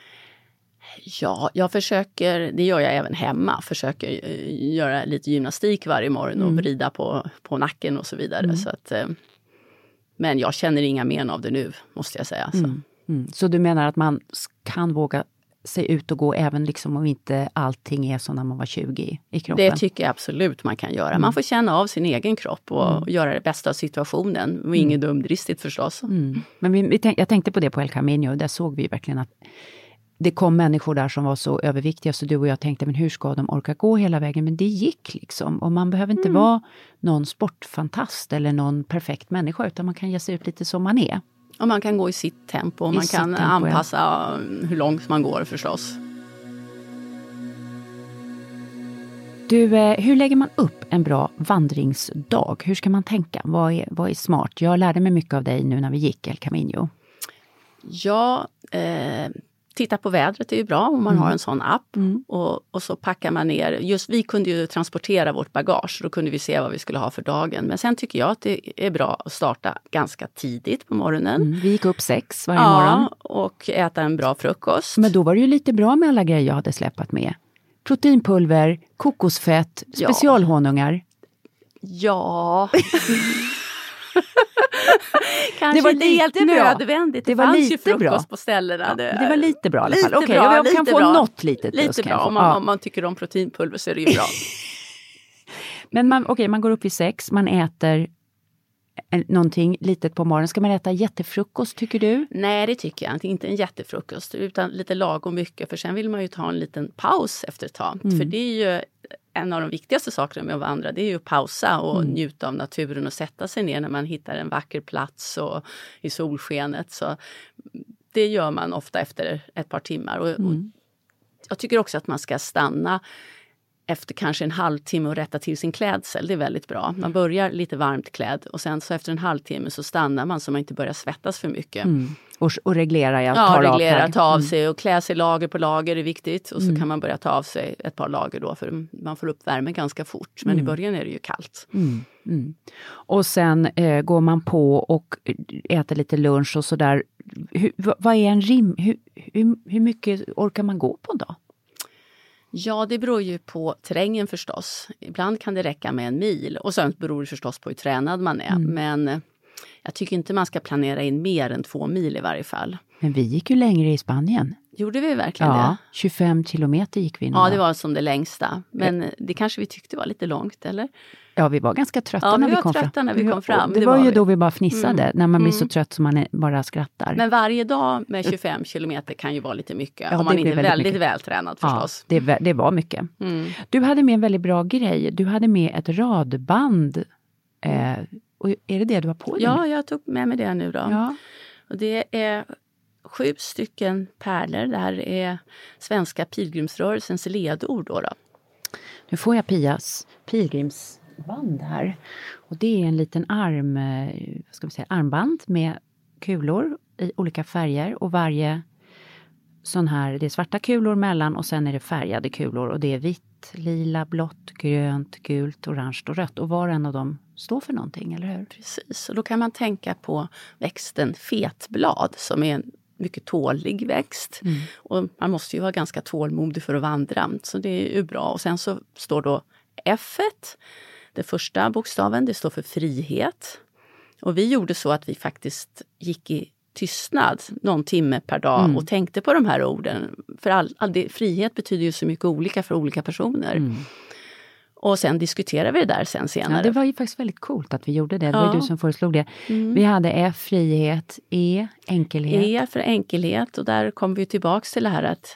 Ja, jag försöker, det gör jag även hemma, försöker göra lite gymnastik varje morgon och mm. vrida på, på nacken och så vidare. Mm. Så att, men jag känner inga men av det nu, måste jag säga. Så, mm. Mm. så du menar att man kan våga sig ut och gå även liksom om inte allting är som när man var tjugo i kroppen? Det tycker jag absolut man kan göra. Mm. Man får känna av sin egen kropp och mm. göra det bästa av situationen. Och mm. inget dumdristigt förstås. Mm. Men vi, vi tänk, jag tänkte på det på El Camino, där såg vi verkligen att det kom människor där som var så överviktiga så du och jag tänkte, men hur ska de orka gå hela vägen? Men det gick liksom. Och man behöver inte mm. vara någon sportfantast eller någon perfekt människa, utan man kan ge sig ut lite som man är. Och man kan gå i sitt tempo och I man kan tempo, anpassa ja. hur långt man går förstås. Du, hur lägger man upp en bra vandringsdag? Hur ska man tänka? Vad är, vad är smart? Jag lärde mig mycket av dig nu när vi gick El Camino. Ja, eh, titta på vädret, det är ju bra om man mm. har en sån app. Mm. Och, och så packar man ner. Just vi kunde ju transportera vårt bagage. Då kunde vi se vad vi skulle ha för dagen. Men sen tycker jag att det är bra att starta ganska tidigt på morgonen. Mm. Vi gick upp sex varje ja, morgon. Och äta en bra frukost. Men då var det ju lite bra med alla grejer jag hade släpat med. Proteinpulver, kokosfett, specialhonungar. Ja... Kanske det var inte lite helt bra. nödvändigt. Det, det var fanns lite ju frukost bra. på ställena. Ja, det var lite bra i alla fall. Okej, bra, jag kan få bra. något litet. Lite bra, om man, ja. om man tycker om proteinpulver så är det ju bra. Men man, okej, man går upp vid sex, man äter någonting litet på morgonen. Ska man äta jättefrukost, tycker du? Nej, det tycker jag inte. Inte en jättefrukost, utan lite lagom mycket. För sen vill man ju ta en liten paus efter ett tag. Mm. För det är ju en av de viktigaste sakerna med att vandra. Det är ju att pausa och mm. njuta av naturen och sätta sig ner när man hittar en vacker plats och i solskenet. Så det gör man ofta efter ett par timmar. Och, mm. och jag tycker också att man ska stanna efter kanske en halvtimme och rätta till sin klädsel. Det är väldigt bra. Man börjar lite varmt klädd och sen så efter en halvtimme så stannar man så man inte börjar svettas för mycket. Mm. Och, och reglera, jag ja, tar reglera, av ta av mm. sig och klä sig lager på lager är viktigt. Och så mm. kan man börja ta av sig ett par lager då för man får upp värmen ganska fort. Men mm. i början är det ju kallt. Mm. Mm. Och sen eh, går man på och äter lite lunch och sådär. Hur, vad är en rim? Hur, hur, hur mycket orkar man gå på en dag? Ja, det beror ju på terrängen förstås. Ibland kan det räcka med en mil och sen beror det förstås på hur tränad man är. Mm. Men jag tycker inte man ska planera in mer än två mil i varje fall. Men vi gick ju längre i Spanien. Gjorde vi verkligen ja, det? tjugofem kilometer gick vi. Ja, det var som det längsta. Men ja. det kanske vi tyckte var lite långt, eller? Ja, vi var ganska trötta ja, när vi vi var kom trötta fram. när vi kom fram. Det, det var, var ju vi. Då vi bara fnissade, mm. när man blir mm. så trött som man är, bara skrattar. Men varje dag med tjugofem kilometer kan ju vara lite mycket. Ja, om man inte är väldigt, väldigt mycket. vältränad förstås. Ja, det, det var mycket. Mm. Du hade med en väldigt bra grej. Du hade med ett radband. Eh, och är det det du har på dig? Ja, jag tog med mig det nu då. Ja. Och det är sju stycken pärlor. Det här är Svenska pilgrimsrörelsens ledord då, då. Nu får jag Pias pilgrimsband här. Och det är en liten arm, vad ska vi säga, armband med kulor i olika färger. Och varje sån här, det är svarta kulor mellan och sen är det färgade kulor. Och det är vitt, lila, blått, grönt, gult, orange och rött. Och var en av dem står för någonting, eller hur? Precis, och då kan man tänka på växten fetblad som är en mycket tålig växt. Mm. Och man måste ju vara ganska tålmodig för att vandra. Så det är ju bra. Och sen så står då F, det första bokstaven, det står för frihet. Och vi gjorde så att vi faktiskt gick i tystnad någon timme per dag mm. och tänkte på de här orden. För all, all det, frihet betyder ju så mycket olika för olika personer. Mm. Och sen diskuterade vi det där sen senare. Ja, det var ju faktiskt väldigt coolt att vi gjorde det. Det var ja. ju du som föreslog det. Mm. Vi hade F, frihet, E, enkelhet. E för enkelhet, och där kommer vi tillbaka till det här att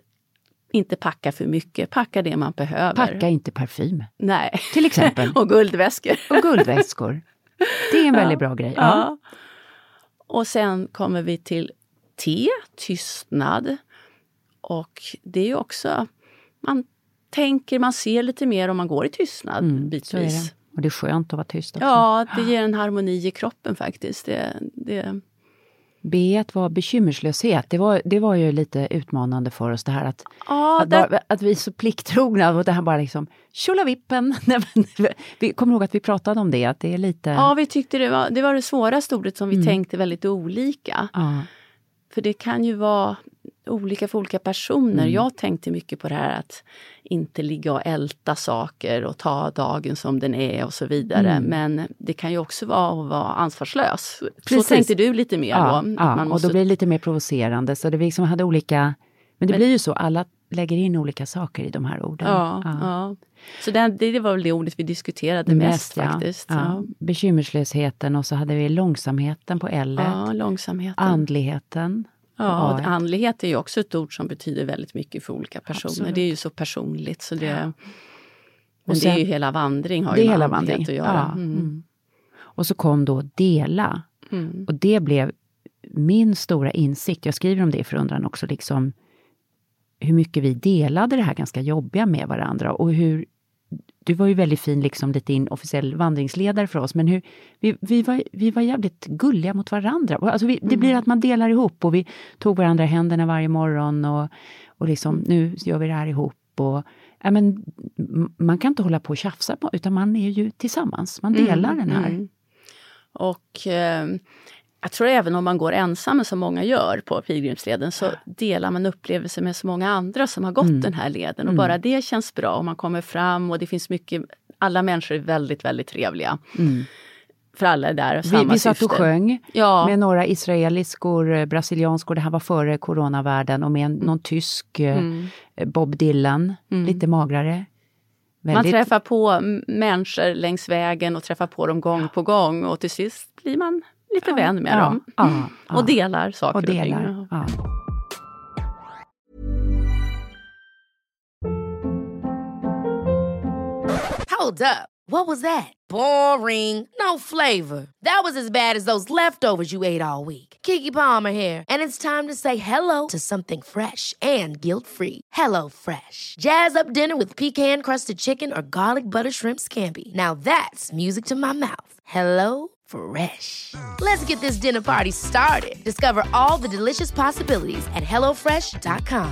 inte packa för mycket. Packa det man behöver. Packa inte parfym. Nej. Till exempel. Och guldväskor. Och guldväskor. Det är en väldigt ja. bra grej. Ja. ja. Och sen kommer vi till T, tystnad. Och det är ju också, man tänker, man ser lite mer om man går i tystnad mm, bitvis. Så är det. Och det är skönt att vara tyst också. Ja, det ger en harmoni i kroppen faktiskt. Det, det... B var bekymmerslöshet. Det var, det var ju lite utmanande för oss det här att, ja, att, det... bara, att vi är så plikttrogna och det här bara liksom tjolavippen. Vi kommer ihåg att vi pratade om det, att det är lite... Ja, vi tyckte det var det, var det svåraste ordet som vi mm. tänkte väldigt olika. Ja. För det kan ju vara olika för olika personer. Mm. Jag tänkte mycket på det här att inte ligga och älta saker och ta dagen som den är och så vidare. Mm. Men det kan ju också vara att vara ansvarslös. Precis. Så tänkte du lite mer ja, då. Ja, Man måste... och då blir det lite mer provocerande. Så det vi liksom hade olika... Men det men... blir ju så, alla lägger in olika saker i de här orden. Ja, ja. ja. Så det, det var väl det ordet vi diskuterade mest, mest ja. faktiskt. Ja. Ja. Bekymmerslösheten, och så hade vi långsamheten på L. Ja, långsamheten. Andligheten. Ja, och andlighet är ju också ett ord som betyder väldigt mycket för olika personer. Absolut. Det är ju så personligt. Så det, ja. Men sen, det är ju hela vandring har det ju med andlighet vandring. att göra. Ja. Mm. Mm. Och så kom då dela. Mm. Och det blev min stora insikt. Jag skriver om det för undran också. Liksom, hur mycket vi delade det här ganska jobbiga med varandra. Och hur, du var ju väldigt fin, liksom lite inofficiell vandringsledare för oss. Men hur, vi, vi, var, vi var jävligt gulliga mot varandra. Alltså vi, det blir att man delar ihop. Och vi tog varandra i händerna varje morgon. Och, och liksom, nu gör vi det här ihop. Och, ja, men, man kan inte hålla på och tjafsa på, utan man är ju tillsammans. Man delar mm, den här. Mm. Och... Eh, jag tror även om man går ensam, som många gör på pilgrimsleden, så delar man upplevelser med så många andra som har gått mm. den här leden. Och mm. bara det känns bra, och man kommer fram och det finns mycket, alla människor är väldigt, väldigt trevliga. Mm. För alla är där och samma Vi, vi satt och sjöng ja. med några israeliskor, brasilianskor, det här var före coronavärlden, och med en, någon tysk mm. Bob Dylan, mm. lite magrare. Väldigt... Man träffar på människor längs vägen och träffar på dem gång på gång, och till sist blir man lite ja, vän med ja, dem. Ja, mm. ja. Och delar saker och, delar, och ting. Ja. Hold up. What was that? Boring. No flavor. That was as bad as those leftovers you ate all week. Keke Palmer here. And it's time to say hello to something fresh and guilt-free. Hello Fresh. Jazz up dinner with pecan-crusted chicken or garlic butter shrimp scampi. Now that's music to my mouth. Hello Fresh. Let's get this dinner party started. Discover all the delicious possibilities at hello fresh dot com.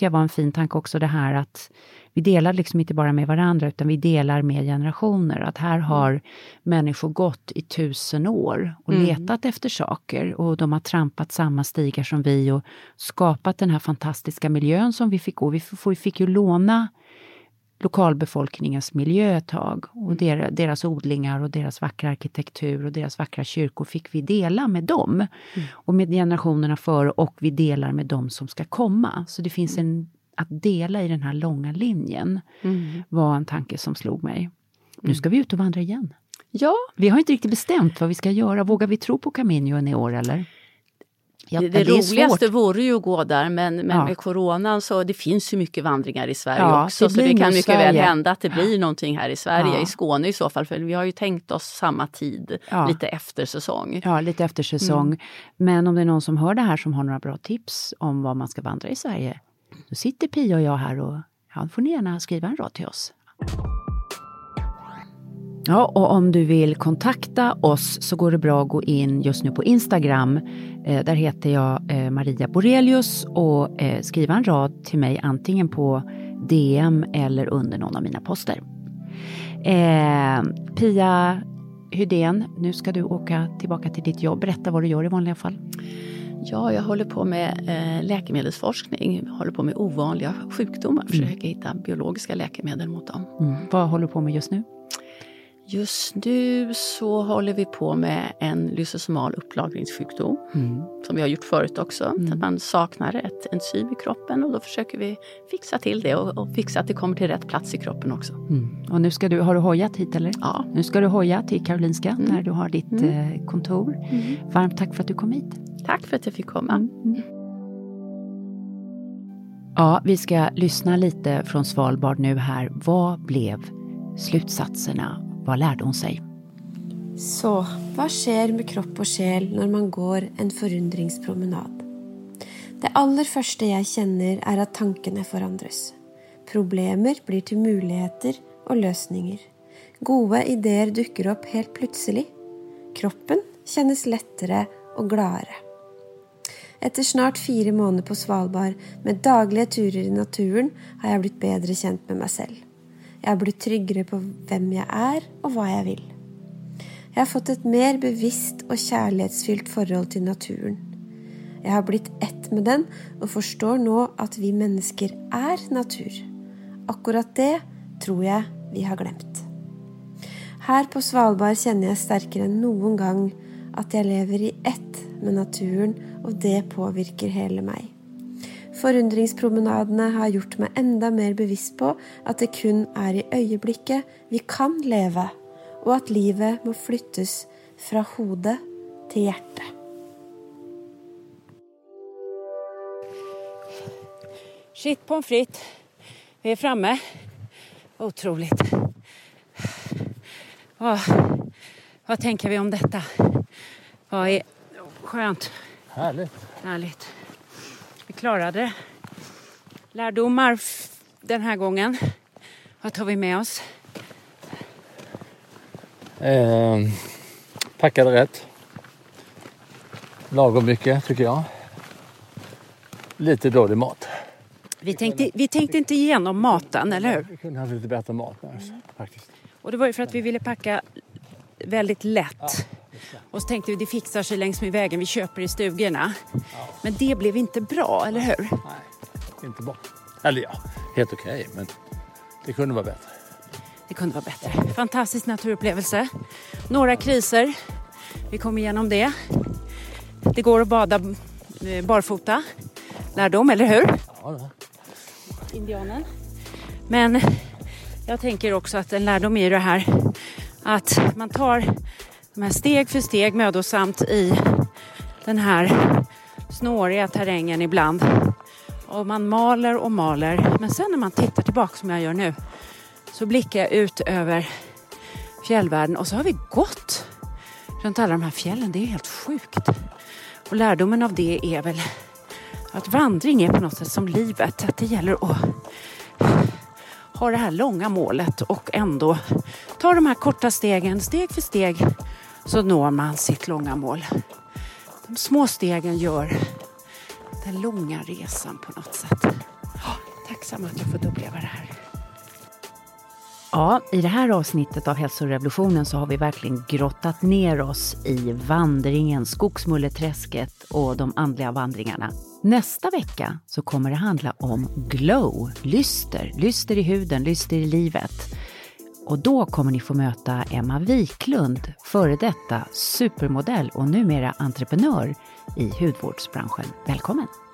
tyckte jag var en fin tanke också, det här att vi delar liksom inte bara med varandra utan vi delar med generationer. Att här har människor gått i tusen år och mm. letat efter saker. Och de har trampat samma stigar som vi och skapat den här fantastiska miljön som vi fick gå. Vi fick ju låna lokalbefolkningens miljö ett tag. Och deras, deras odlingar och deras vackra arkitektur och deras vackra kyrkor fick vi dela med dem. Mm. Och med generationerna före, och vi delar med dem som ska komma. Så det finns en... Att dela i den här långa linjen mm. var en tanke som slog mig. Nu ska vi ut och vandra igen. Ja. Vi har inte riktigt bestämt vad vi ska göra. Vågar vi tro på Camino i år eller? Ja, det det, det roligaste vore ju att gå där, men, men ja. med coronan så det finns ju mycket vandringar i Sverige ja, också. Det så det kan mycket Sverige. väl hända att det blir någonting här i Sverige, ja. i Skåne i så fall. För vi har ju tänkt oss samma tid, ja. lite efter säsong. Ja, lite efter säsong. Mm. Men om det är någon som hör det här som har några bra tips om vad man ska vandra i Sverige. Då sitter Pia och jag här och ja, får ni gärna skriva en rad till oss. Ja, och om du vill kontakta oss så går det bra att gå in just nu på Instagram. Eh, där heter jag eh, Maria Borelius och eh, skriva en rad till mig antingen på D M eller under någon av mina poster. Eh, Pia Hydén, nu ska du åka tillbaka till ditt jobb. Berätta vad du gör i vanliga fall. Ja, jag håller på med eh, läkemedelsforskning. Jag håller på med ovanliga sjukdomar. Försöker mm. hitta biologiska läkemedel mot dem. Mm. Vad håller du på med just nu? Just nu så håller vi på med en lysosomal upplagringssjukdom. Mm. Som vi har gjort förut också. Mm. Att man saknar ett enzym i kroppen. Och då försöker vi fixa till det. Och, och fixa att det kommer till rätt plats i kroppen också. Mm. Och nu ska du, har du hojat hit eller? Ja. Nu ska du hoja till Karolinska. Mm. När du har ditt mm. eh, kontor. Mm. Varmt tack för att du kom hit. Tack för att jag fick komma. Mm. Ja, vi ska lyssna lite från Svalbard nu här. Vad blev slutsatserna? Vad lärde hon sig? Så, vad sker med kropp och själ när man går en förundringspromenad? Det allra första jag känner är att tankarna förändras. Problemer blir till möjligheter och lösningar. Goda idéer dyker upp helt plötsligt. Kroppen känns lättare och gladare. Efter snart fyra månader på Svalbard med dagliga turer i naturen har jag blivit bättre känd med mig själv. Jag har blivit tryggare på vem jag är och vad jag vill. Jag har fått ett mer bevisst och kärleksfyllt förhåll till naturen. Jag har blivit ett med den och förstår nu att vi människor är natur. Akkurat det tror jag vi har glömt. Här på Svalbard känner jag starkare än någon gång att jag lever i ett med naturen och det påverkar hela mig. Förundringspromenaderna har gjort mig ända mer bevisst på att det kun är i ögonblicket vi kan leva och att livet må flyttas från hodet till hjärtat. Shit pommes frites. Vi är framme. Otroligt. Vad, vad tänker vi om detta? Vad är skönt? Härligt. Härligt. Vi klarade det. Lärdomar den här gången. Vad tar vi med oss? Eh, packade rätt. Lagom mycket tycker jag. Lite dålig mat. Vi tänkte, vi tänkte inte igenom maten, eller hur? Vi kunde ha lite bättre mat där, mm. faktiskt. Och det var ju för att vi ville packa väldigt lätt. Ja, och så tänkte vi det fixar sig längs med vägen vi köper i stugorna. Ja. Men det blev inte bra, eller hur? Nej, inte bra. Eller ja, helt okej, okay, men det kunde vara bättre. Det kunde vara bättre. Fantastisk naturupplevelse. Några kriser. Vi kom igenom det. Det går att bada barfota. Lärdom, eller hur? Ja, det. Indianen. Men jag tänker också att en lärdom är det här att man tar de här steg för steg mödosamt i den här snåriga terrängen ibland. Och man maler och maler. Men sen när man tittar tillbaka som jag gör nu så blickar jag ut över fjällvärlden och så har vi gått runt alla de här fjällen. Det är helt sjukt. Och lärdomen av det är väl att vandring är på något sätt som livet. Att det gäller att ha det här långa målet och ändå ta de här korta stegen, steg för steg, så når man sitt långa mål. De små stegen gör den långa resan på något sätt. tacksam att jag fått uppleva det här. Ja, i det här avsnittet av Hälsorevolutionen så har vi verkligen grottat ner oss i vandringen, skogsmulleträsket och de andliga vandringarna. Nästa vecka så kommer det handla om glow, lyster, lyster i huden, lyster i livet. Och då kommer ni få möta Emma Wiklund, före detta supermodell och numera entreprenör i hudvårdsbranschen. Välkommen!